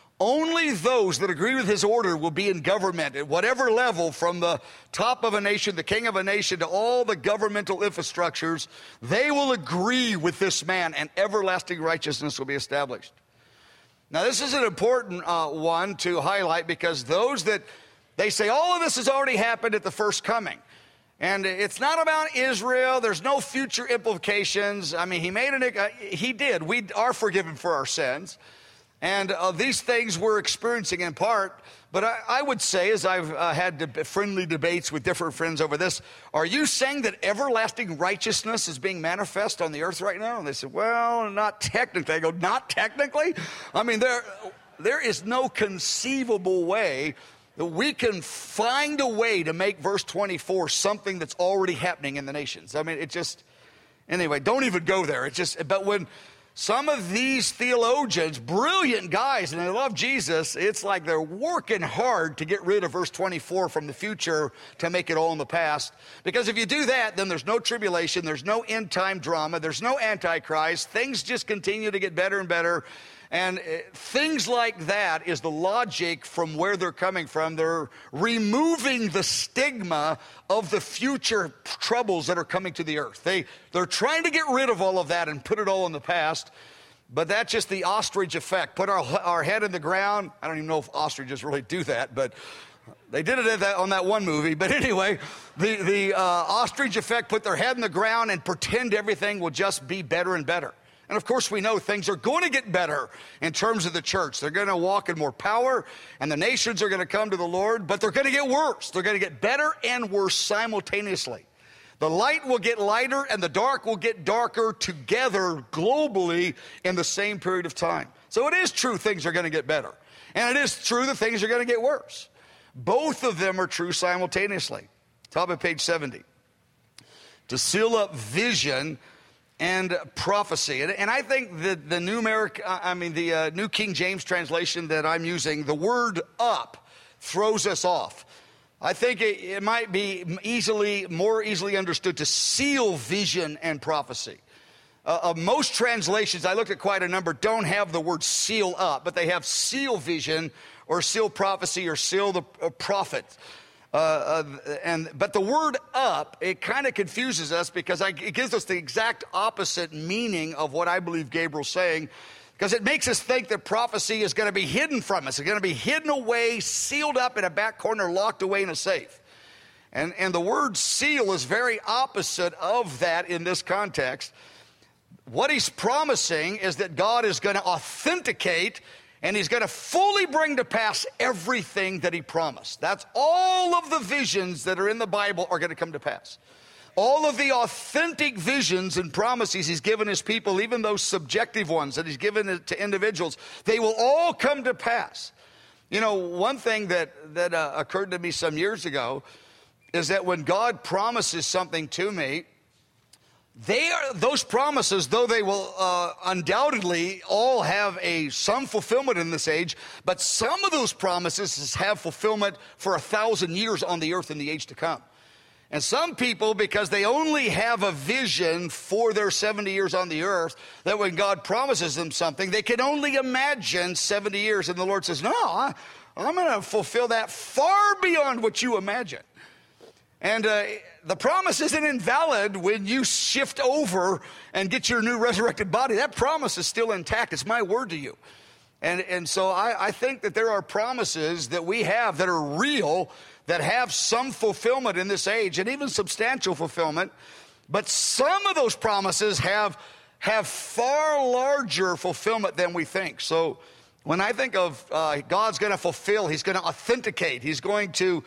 only those that agree with his order will be in government at whatever level, from the top of a nation, the king of a nation, to all the governmental infrastructures. They will agree with this man, and everlasting righteousness will be established. Now, this is an important one to highlight, because those that they say all of this has already happened at the first coming. And it's not about Israel. There's no future implications. I mean, he did. We are forgiven for our sins. And these things we're experiencing in part. But I would say, as I've had friendly debates with different friends over this, are you saying that everlasting righteousness is being manifest on the earth right now? And they said, well, not technically. I go, not technically? I mean, there is no conceivable way that we can find a way to make verse 24 something that's already happening in the nations. I mean, anyway, don't even go there. But when some of these theologians, brilliant guys, and they love Jesus, it's like they're working hard to get rid of verse 24 from the future to make it all in the past. Because if you do that, then there's no tribulation, there's no end time drama, there's no Antichrist. Things just continue to get better and better. And things like that is the logic from where they're coming from. They're removing the stigma of the future troubles that are coming to the earth. They're trying to get rid of all of that and put it all in the past. But that's just the ostrich effect. Put our head in the ground. I don't even know if ostriches really do that, but they did it on that one movie. But anyway, the ostrich effect, put their head in the ground and pretend everything will just be better and better. And of course, we know things are going to get better in terms of the church. They're going to walk in more power, and the nations are going to come to the Lord, but they're going to get worse. They're going to get better and worse simultaneously. The light will get lighter, and the dark will get darker together globally in the same period of time. So it is true things are going to get better. And it is true that things are going to get worse. Both of them are true simultaneously. Top of page 70. To seal up vision and prophecy. And I think that the New King James translation that I'm using, the word up throws us off. I think it might be more easily understood to seal vision and prophecy. Most translations, I looked at quite a number, don't have the word seal up, but they have seal vision or seal prophecy or seal the prophet. But the word up, it kind of confuses us, because it gives us the exact opposite meaning of what I believe Gabriel's saying, because it makes us think that prophecy is going to be hidden from us. It's going to be hidden away, sealed up in a back corner, locked away in a safe. And the word seal is very opposite of that in this context. What he's promising is that God is going to authenticate and he's going to fully bring to pass everything that he promised. That's all of the visions that are in the Bible are going to come to pass. All of the authentic visions and promises he's given his people, even those subjective ones that he's given to individuals, they will all come to pass. You know, one thing that occurred to me some years ago is that when God promises something to me, those promises, though they will undoubtedly all have some fulfillment in this age, but some of those promises have fulfillment for 1,000 years on the earth in the age to come. And some people, because they only have a vision for their 70 years on the earth, that when God promises them something, they can only imagine 70 years. And the Lord says, no, I'm going to fulfill that far beyond what you imagine. And the promise isn't invalid when you shift over and get your new resurrected body. That promise is still intact. It's my word to you. And so I think that there are promises that we have that are real, that have some fulfillment in this age, and even substantial fulfillment. But some of those promises have far larger fulfillment than we think. So when I think of God's going to fulfill, he's going to authenticate, he's going to...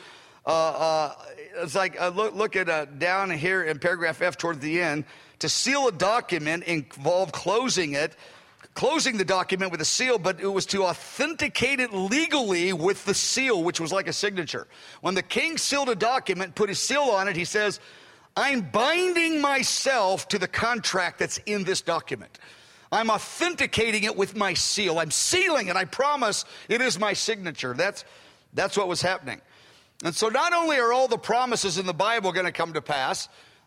it's like, look at down here in paragraph F toward the end. To seal a document involved closing the document with a seal, but it was to authenticate it legally with the seal, which was like a signature. When the king sealed a document, put his seal on it, he says, I'm binding myself to the contract that's in this document. I'm authenticating it with my seal. I'm sealing it. I promise it is my signature. That's what was happening. And so not only are all the promises in the Bible going to come to pass,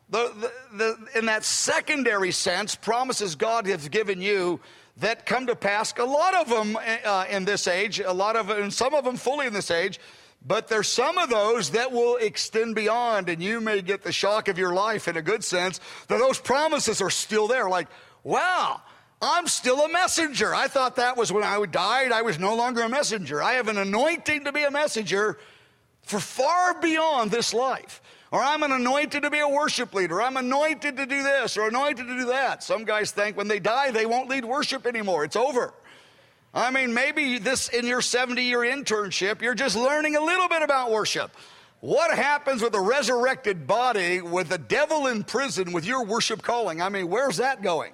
in that secondary sense, promises God has given you that come to pass, a lot of them in this age, and some of them fully in this age, but there's some of those that will extend beyond, and you may get the shock of your life in a good sense, that those promises are still there. Like, wow, I'm still a messenger. I thought that was when I died, I was no longer a messenger. I have an anointing to be a messenger for far beyond this life. Or I'm an anointed to be a worship leader. I'm anointed to do this or anointed to do that. Some guys think when they die, they won't lead worship anymore. It's over. I mean, maybe this in your 70-year internship, you're just learning a little bit about worship. What happens with a resurrected body with the devil in prison with your worship calling? I mean, where's that going?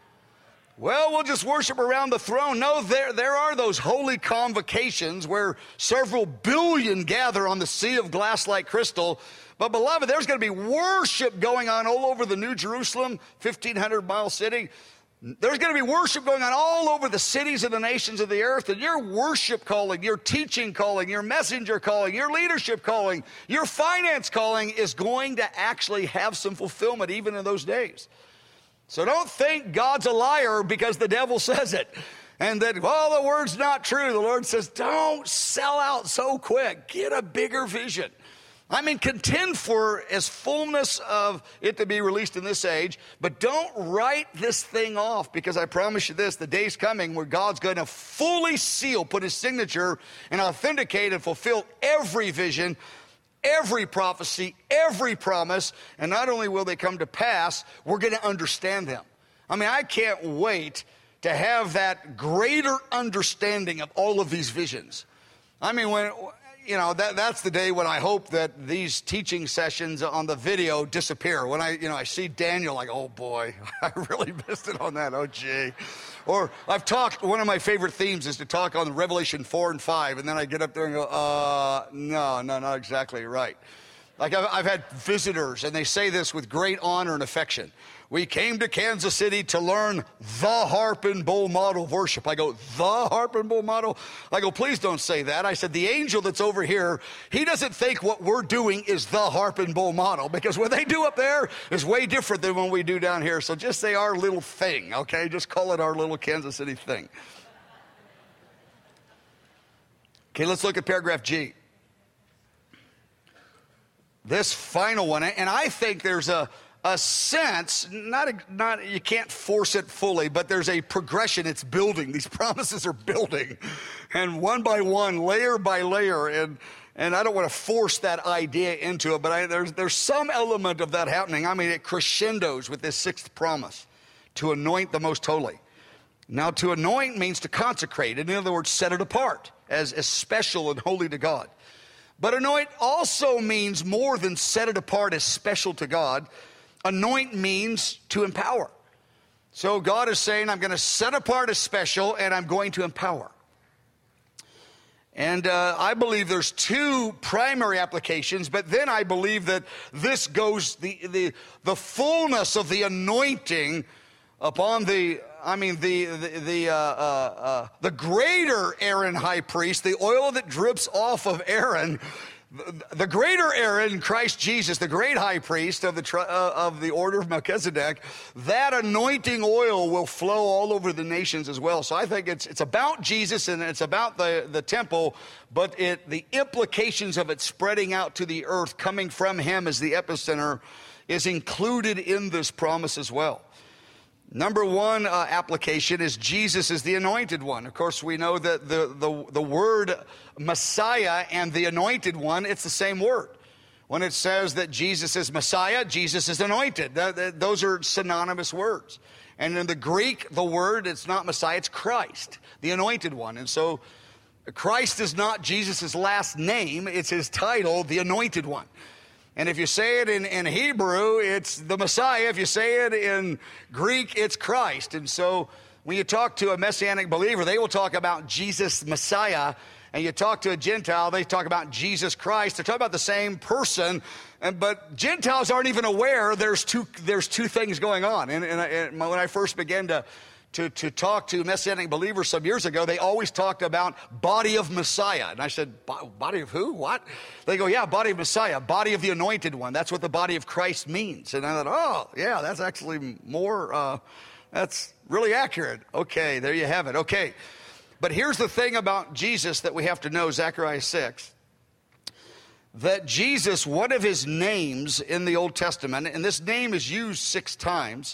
Well, we'll just worship around the throne. No, there are those holy convocations where several billion gather on the sea of glass like crystal. But beloved, there's going to be worship going on all over the New Jerusalem, 1,500-mile city. There's going to be worship going on all over the cities of the nations of the earth. And your worship calling, your teaching calling, your messenger calling, your leadership calling, your finance calling is going to actually have some fulfillment even in those days. So don't think God's a liar because the devil says it. And that, well, the word's not true. The Lord says, don't sell out so quick. Get a bigger vision. I mean, contend for as fullness of it to be released in this age, but don't write this thing off, because I promise you this, the day's coming where God's going to fully seal, put his signature, and authenticate and fulfill every vision, every prophecy, every promise. And not only will they come to pass, we're going to understand them. I mean, I can't wait to have that greater understanding of all of these visions. I mean, when... You know, that's the day when I hope that these teaching sessions on the video disappear. When I see Daniel, like, oh boy, I really missed it on that. Oh gee. Or one of my favorite themes is to talk on Revelation 4 and 5, and then I get up there and go, no, not exactly right. Like I've had visitors, and they say this with great honor and affection. We came to Kansas City to learn the harp and bowl model of worship. I go, the harp and bowl model? I go, please don't say that. I said, the angel that's over here, he doesn't think what we're doing is the harp and bowl model, because what they do up there is way different than what we do down here. So just say our little thing, okay? Just call it our little Kansas City thing. Okay, let's look at paragraph G. This final one, and I think there's a sense, not you can't force it fully, but there's a progression. It's building. These promises are building, and one by one, layer by layer, and And I don't want to force that idea into it, but there's some element of that happening. I mean, it crescendos with this sixth promise, to anoint the most holy. Now, to anoint means to consecrate. In other words, set it apart as special and holy to God. But anoint also means more than set it apart as special to God. Anoint means to empower. So God is saying, I'm going to set apart as special and I'm going to empower. And I believe there's two primary applications, but then I believe that this goes, the fullness of the anointing upon the greater Aaron high priest, the oil that drips off of Aaron, the greater Aaron, Christ Jesus, the great high priest of the order of Melchizedek, that anointing oil will flow all over the nations as well. So I think it's about Jesus and it's about the temple, but the implications of it spreading out to the earth, coming from him as the epicenter, is included in this promise as well. Number one application is Jesus is the anointed one. Of course, we know that the word Messiah and the anointed one, it's the same word. When it says that Jesus is Messiah, Jesus is anointed. Those are synonymous words. And in the Greek, the word, it's not Messiah, it's Christ, the anointed one. And so Christ is not Jesus' last name, it's his title, the anointed one. And if you say it in Hebrew, it's the Messiah. If you say it in Greek, it's Christ. And so when you talk to a Messianic believer, they will talk about Jesus Messiah. And you talk to a Gentile, they talk about Jesus Christ. They're talking about the same person. But Gentiles aren't even aware there's two things going on. And when I first began to talk to Messianic believers some years ago, they always talked about body of Messiah. And I said, body of who? What? They go, yeah, body of Messiah, body of the anointed one. That's what the body of Christ means. And I thought, oh, yeah, that's actually more, that's really accurate. Okay, there you have it. Okay. But here's the thing about Jesus that we have to know, Zechariah 6, that Jesus, one of his names in the Old Testament, and this name is used 6 times,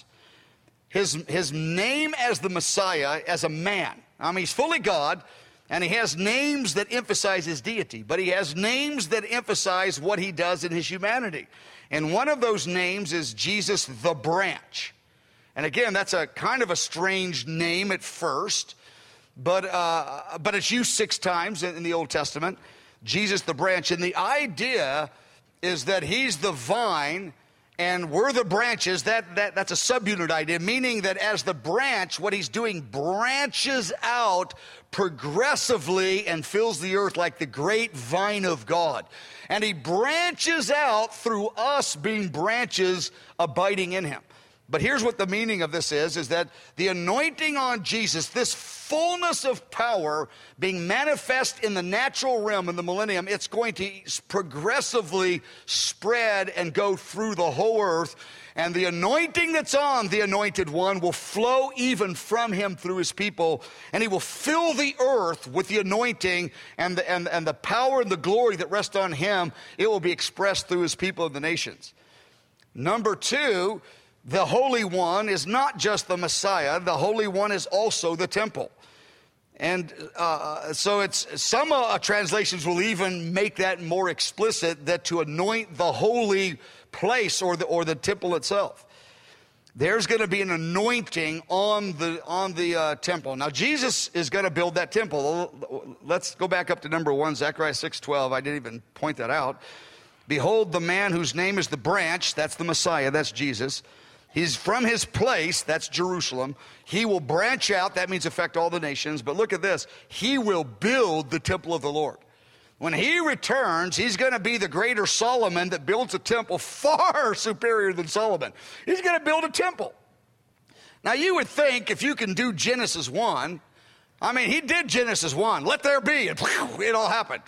his name as the Messiah, as a man. I mean, he's fully God, and he has names that emphasize his deity, but he has names that emphasize what he does in his humanity. And one of those names is Jesus the Branch. And again, that's a kind of a strange name at first, but it's used 6 times in the Old Testament, Jesus the Branch. And the idea is that he's the vine and we're the branches. That's a subunit idea, meaning that as the branch, what he's doing branches out progressively and fills the earth like the great vine of God. And he branches out through us being branches abiding in him. But here's what the meaning of this is that the anointing on Jesus, this fullness of power being manifest in the natural realm in the millennium, it's going to progressively spread and go through the whole earth. And the anointing that's on the anointed one will flow even from him through his people. And he will fill the earth with the anointing and the power and the glory that rest on him. It will be expressed through his people and the nations. Number 2, the Holy One is not just the Messiah. The Holy One is also the temple. And so it's some translations will even make that more explicit, that to anoint the holy place or the temple itself. There's going to be an anointing on the temple. Now, Jesus is going to build that temple. Let's go back up to number 1, Zechariah 6:12. I didn't even point that out. Behold, the man whose name is the branch, that's the Messiah, that's Jesus. He's from his place, that's Jerusalem. He will branch out, that means affect all the nations. But look at this, he will build the temple of the Lord. When he returns, he's going to be the greater Solomon that builds a temple far superior than Solomon. He's going to build a temple. Now you would think if you can do Genesis 1, I mean, he did Genesis 1, let there be, and it all happened.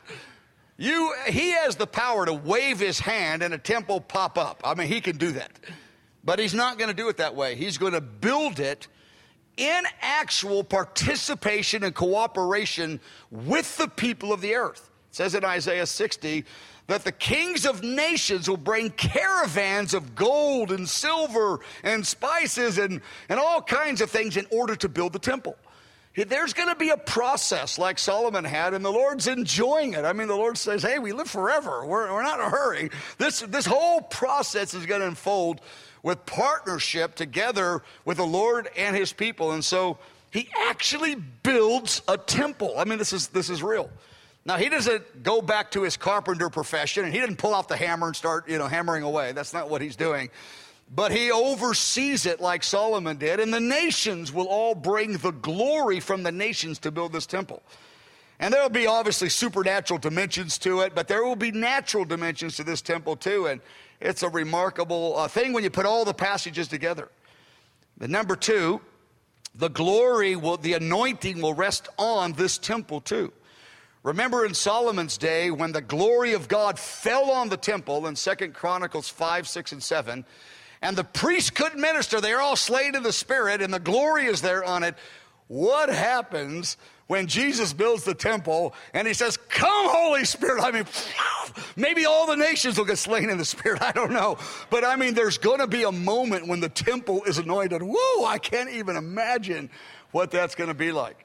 He has the power to wave his hand and a temple pop up. I mean, he can do that. But he's not going to do it that way. He's going to build it in actual participation and cooperation with the people of the earth. It says in Isaiah 60 that the kings of nations will bring caravans of gold and silver and spices and all kinds of things in order to build the temple. There's going to be a process like Solomon had, and the Lord's enjoying it. I mean, the Lord says, hey, we live forever. We're not in a hurry. This whole process is going to unfold with partnership together with the Lord and his people. And so he actually builds a temple. I mean, this is real. Now, he doesn't go back to his carpenter profession, and he didn't pull out the hammer and start, hammering away. That's not what he's doing. But he oversees it like Solomon did, and the nations will all bring the glory from the nations to build this temple. And there will be obviously supernatural dimensions to it, but there will be natural dimensions to this temple too, and it's a remarkable thing when you put all the passages together. But number two, the anointing will rest on this temple too. Remember in Solomon's day when the glory of God fell on the temple in 2 Chronicles 5, 6, and 7, and the priests couldn't minister. They're all slain in the spirit, and the glory is there on it. What happens when Jesus builds the temple and he says, come, Holy Spirit? I mean, maybe all the nations will get slain in the spirit. I don't know. But I mean, there's going to be a moment when the temple is anointed. Whoa, I can't even imagine what that's going to be like.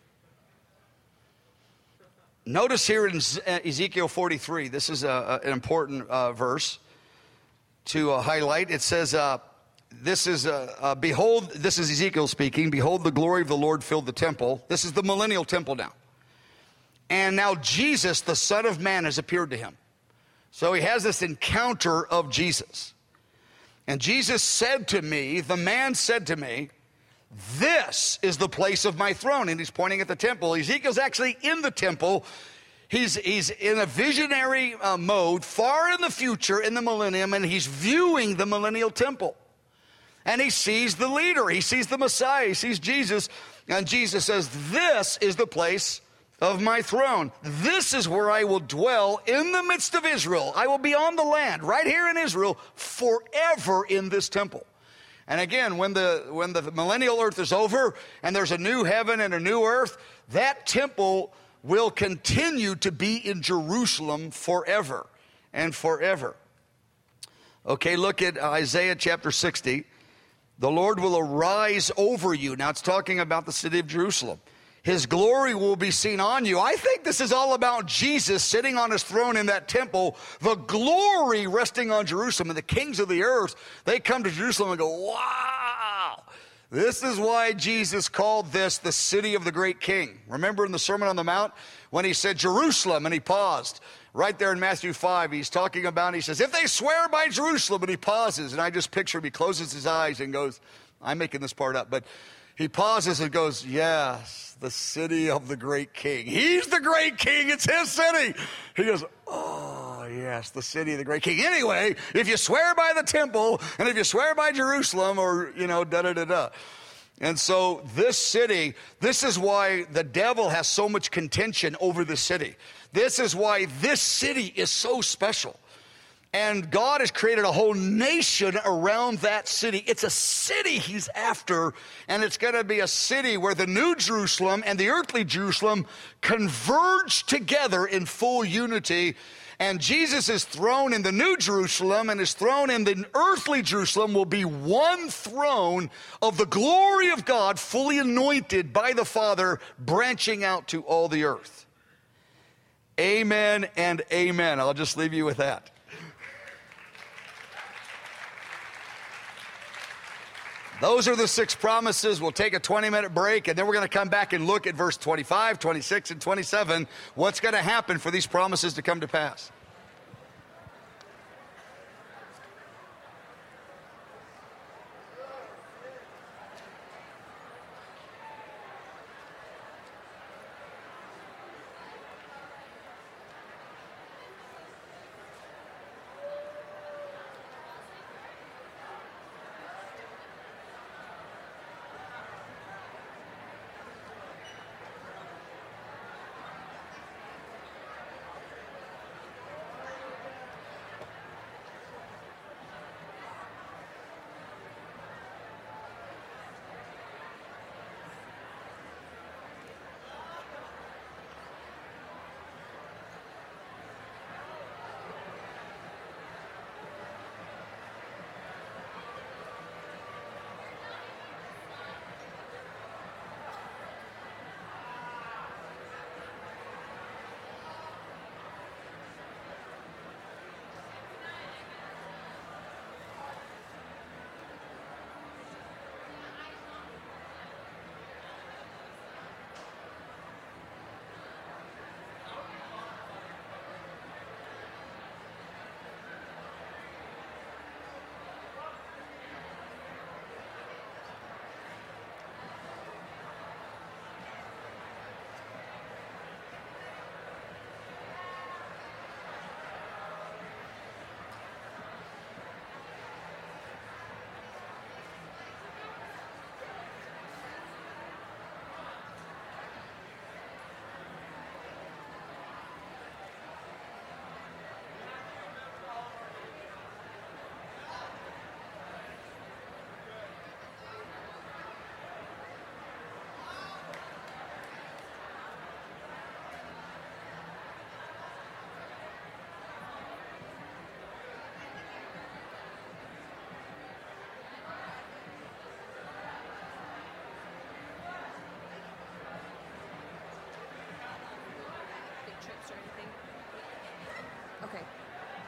Notice here in Ezekiel 43, this is an important verse to highlight. It says, behold, this is Ezekiel speaking, behold, the glory of the Lord filled the temple. This is the millennial temple now. And now Jesus, the Son of Man, has appeared to him. So he has this encounter of Jesus. And Jesus said to me, the man said to me, this is the place of my throne. And he's pointing at the temple. Ezekiel's actually in the temple. He's in a visionary mode, far in the future, in the millennium, and he's viewing the millennial temple. And he sees the leader. He sees the Messiah. He sees Jesus. And Jesus says, this is the place of my throne. This is where I will dwell in the midst of Israel. I will be on the land, right here in Israel, forever in this temple. And again, when the millennial earth is over and there's a new heaven and a new earth, that temple will continue to be in Jerusalem forever and forever. Okay, look at Isaiah chapter 60. The Lord will arise over you. Now it's talking about the city of Jerusalem. His glory will be seen on you. I think this is all about Jesus sitting on his throne in that temple, the glory resting on Jerusalem. And the kings of the earth, they come to Jerusalem and go, wow. This is why Jesus called this the city of the great king. Remember in the Sermon on the Mount when he said Jerusalem and he paused? Right there in Matthew 5, he's talking about, he says, if they swear by Jerusalem, and he pauses, and I just picture him, he closes his eyes and goes, I'm making this part up, but he pauses and goes, yes, the city of the great king. He's the great king. It's his city. He goes, oh, yes, the city of the great king. Anyway, if you swear by the temple and if you swear by Jerusalem or, da-da-da-da. And so this city, this is why the devil has so much contention over the city. This is why this city is so special. And God has created a whole nation around that city. It's a city he's after, and it's going to be a city where the new Jerusalem and the earthly Jerusalem converge together in full unity. And Jesus' throne in the new Jerusalem and his throne in the earthly Jerusalem will be one throne of the glory of God, fully anointed by the Father, branching out to all the earth. Amen and amen. I'll just leave you with that. Those are the 6 promises. We'll take a 20-minute break, and then we're going to come back and look at verse 25, 26, and 27, what's going to happen for these promises to come to pass.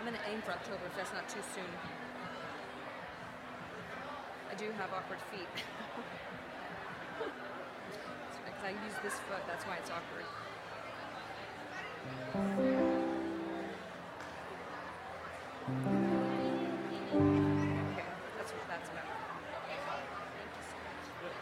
going to aim for October if that's not too soon. I do have awkward feet. Because I use this foot, that's why it's awkward. Okay, that's what that's about. Thank you so much.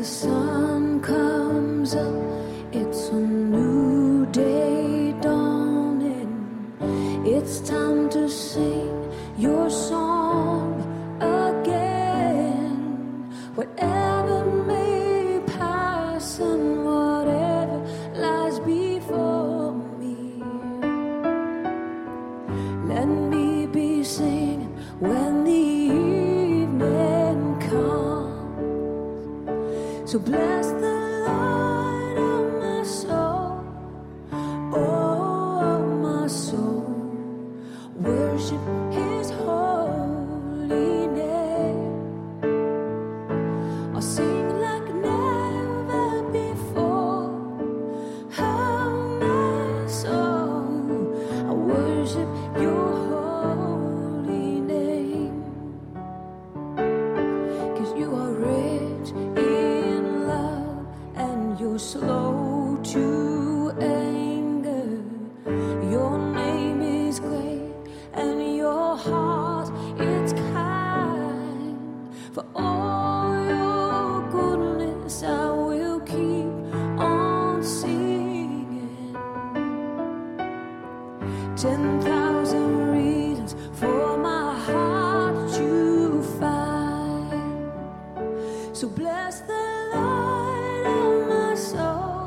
the sun comes up, it's a new day dawning. It's time to sing your song again. Whatever may pass and whatever lies before me, let me be singing when the evening comes. So bless the Lord, oh my soul, oh my soul, worship His holy name. I'll sing like never before, oh my soul, I worship Your holy name. 'Cause You are rich in love and You're slow to anger. Your name is great and Your heart it's kind. For all Your goodness I will keep on singing. 10,000 reasons for my heart to find. So bless the Lord, oh my soul,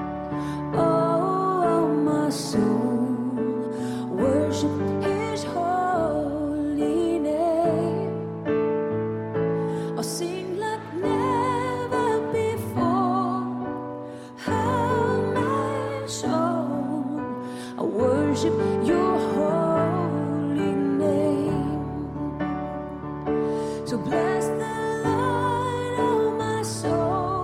oh my soul, worship His holy name. I'll sing like never before, oh my soul, I worship Your holy name. So bless the Lord, oh my soul,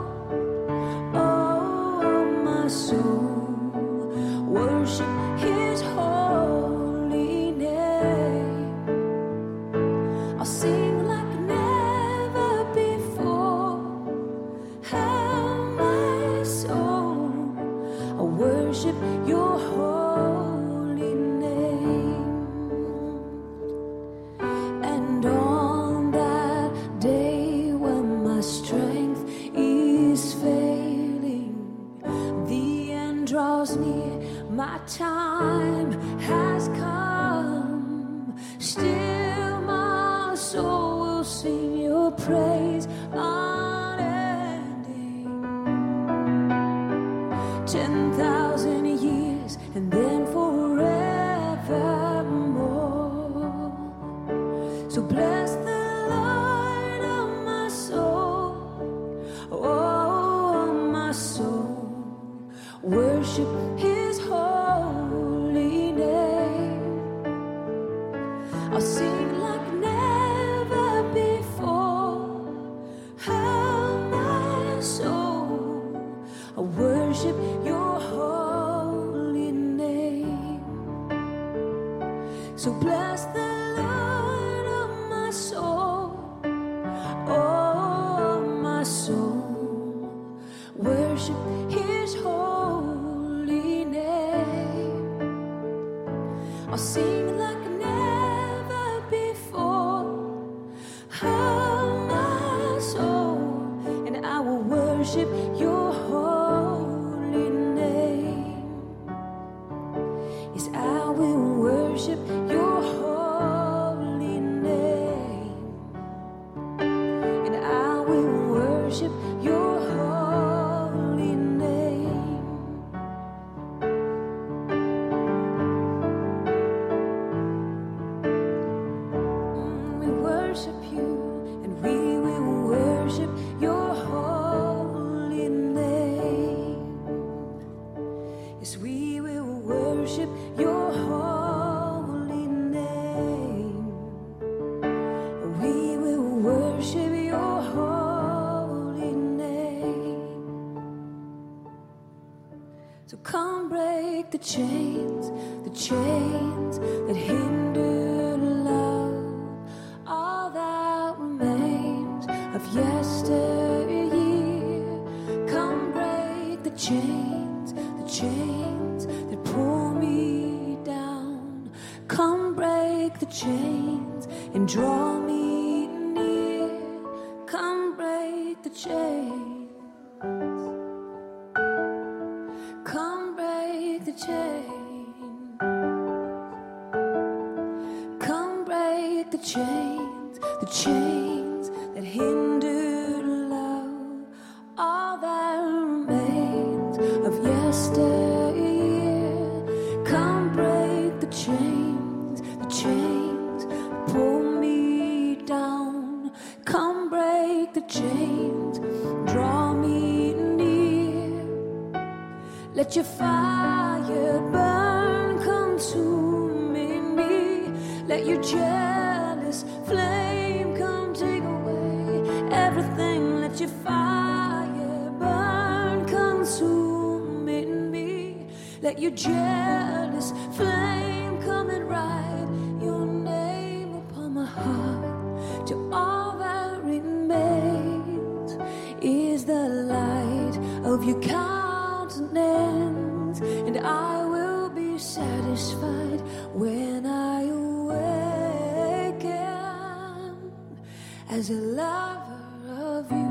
oh my soul, worship His holy name. I'll sing like never before, oh my soul, I worship Your holy name. And on that day when my strength is failing, the end draws near, my time has come. Still my soul will sing Your praise unending. 10,000 years and then forevermore. So bless the Lord, oh my soul, oh my soul, worship His holy name. I'll sing like never before, oh my soul, I worship Your holy name. So bless the Lord, oh my soul, oh my soul, worship His holy name. I'll sing like never before, oh my soul, and I will worship Your holy name. Yes, I will worship Your holy name, and I will worship Your holy name. We worship You, and we will worship Your holy name. Yes, we will worship Your holy name. We will worship Your holy name. So come break the chains that hinder love. All that remains of yesteryear. Come break the chains that pull me down. Come break the chains and draw me near. Come break the chains. the chains that hinder love, all that remains of yesteryear. Come break the chains pull me down. Come break the chains, draw me near. Let your fire burn, consuming me. Let your jealous flame come take away everything. Let your fire burn, consuming me. Let your jealous flame come and write your name upon my heart. Till all that remains is the light of your countenance, and I will be satisfied when I awaken as a lover of you.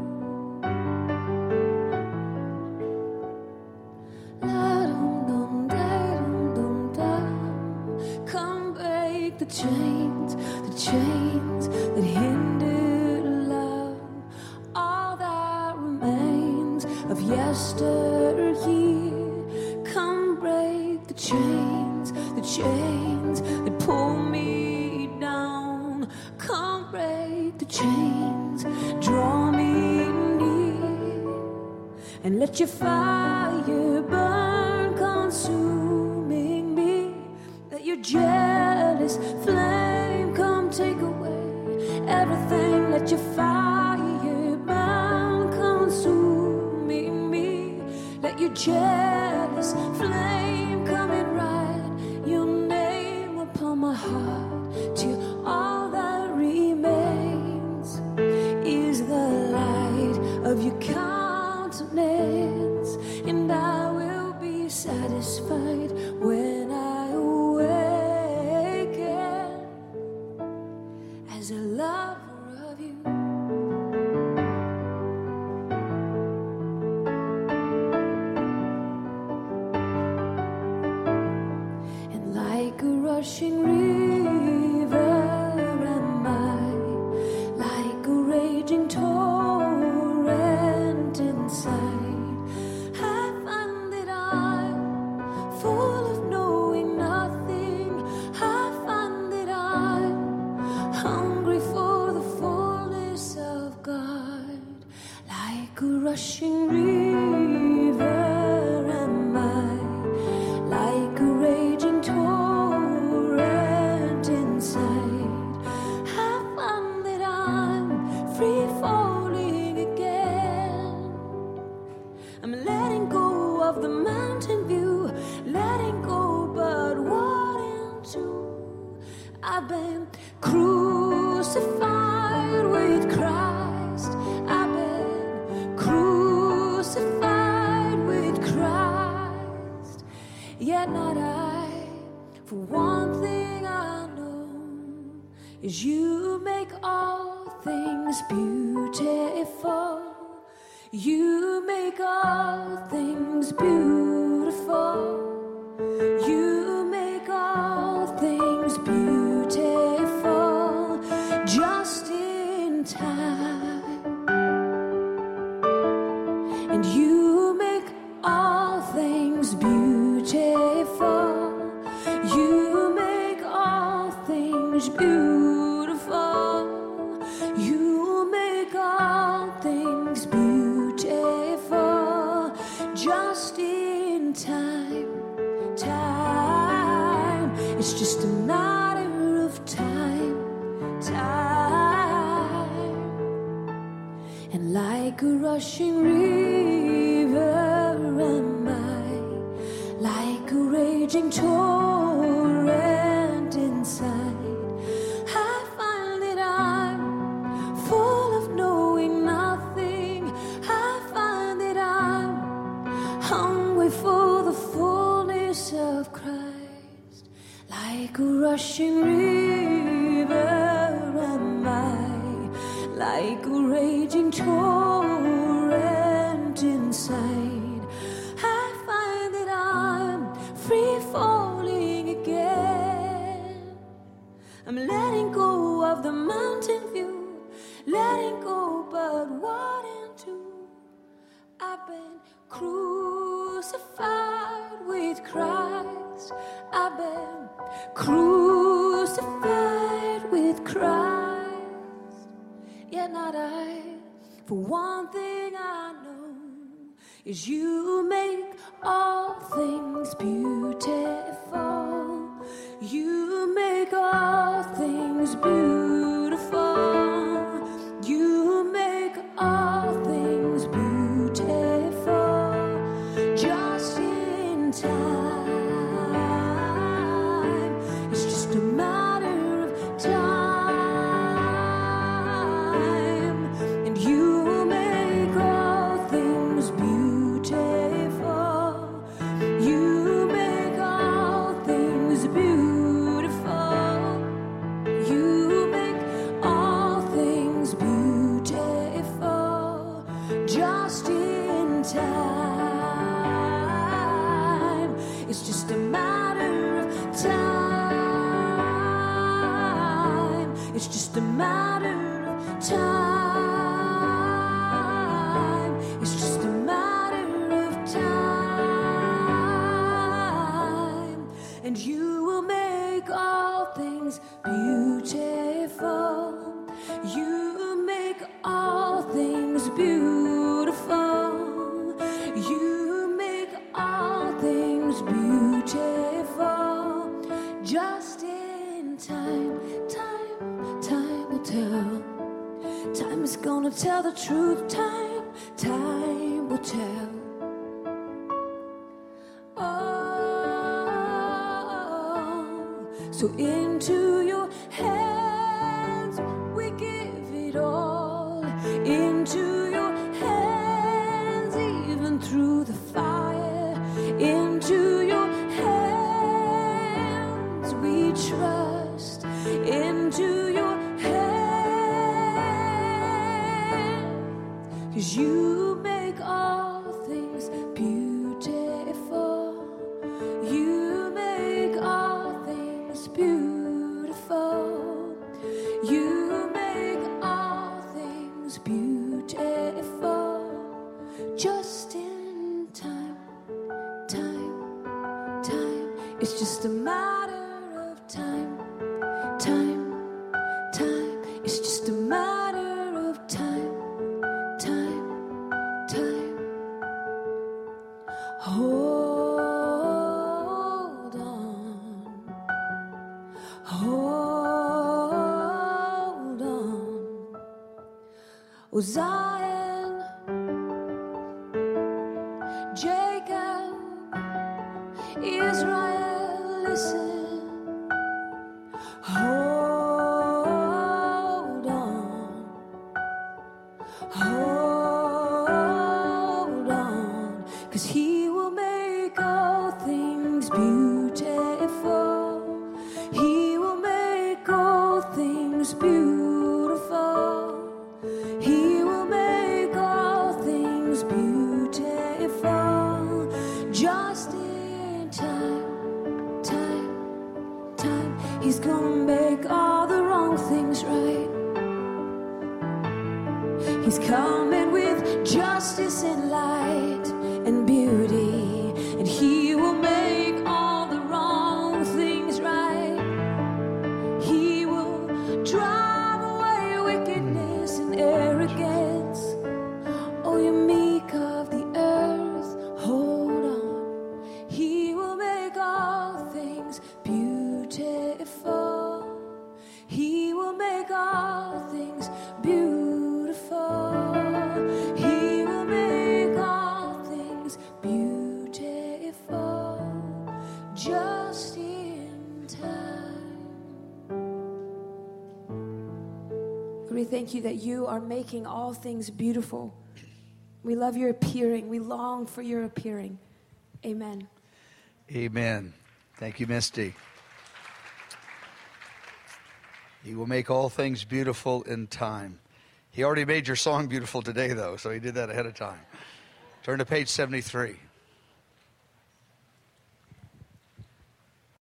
Come break the chains that hinder love, all that remains of yesteryear. Come break the chains that pull me down. Come break the chains, draw me near, and let your fire burn, consuming me. Let your jealous flame come take away everything. Let your fire burn, consuming me. Let your jealous flame come and write your name upon my heart. Till all that remains is the light of your countenance, and I will be satisfied when I awaken as a lover of you. And like a rushing river am I, like a raging torrent inside. I find that I'm full of knowing nothing. I find that I'm hungry for the fullness of God. Like a rushing river am I, like a raging torrent inside. I find that I'm free falling again. I'm letting go of the mountain view, letting go, but what into? I've been crucified with Christ. I've been crucified with Christ. Yet not I, for one thing I know is you make all things beautiful. You make all things beautiful. You make all things beautiful just in time. And you make all things beautiful. You make all things beautiful. You make all things beautiful just in time. Time. It's just a matter of time. And like a rushing river am I, like a raging torrent inside. I find that I'm full of knowing nothing. I find that I'm hungry for the fullness of Christ. Like a rushing river am I, like a raging torrent inside. I find that I'm free falling again. I'm letting go go of the mountain view, letting go but wanting to. I've been crucified with Christ. I've been crucified with Christ. Yet not I. For one thing I know is you make all things beautiful. You make all things beautiful. You make all things beautiful. Just in time. It's just a matter of time. And you make all things beautiful. You make all things beautiful. You make all things beautiful. Just in time. It's just a matter of time. It's just a matter of time. It's just a matter of time. And you will make all things beautiful. You make all things beautiful. You make all things beautiful. Just in time. Time will tell. Time is gonna tell the truth. Time will tell. Oh, so into your hands we give it all. Into your hands, even through the fire. Into your hands we trust. Into your hands, 'cause you make all things beautiful. You make all things beautiful. You make all things beautiful. Just in time. It's just a matter of time. It's just a matter of time. Hold on. Oh, Zion, Jacob, Israel, listen. Hold on, 'cause he will make all things beautiful. He will make all things beautiful. He will make all things beautiful. Just in time. He's gonna make all the wrong things right. He's coming with justice and light and beauty, and he will make all the wrong things right. He will drive away wickedness and arrogance. Oh, you meek of the earth, hold on. He will make all things beautiful. He will make all things beautiful. He will make all things beautiful. Just in time. Lord, we thank you that you are making all things beautiful. We love your appearing. We long for your appearing. Amen. Amen. Thank you, Misty. He will make all things beautiful in time. He already made your song beautiful today, though, so he did that ahead of time. Turn to page 73.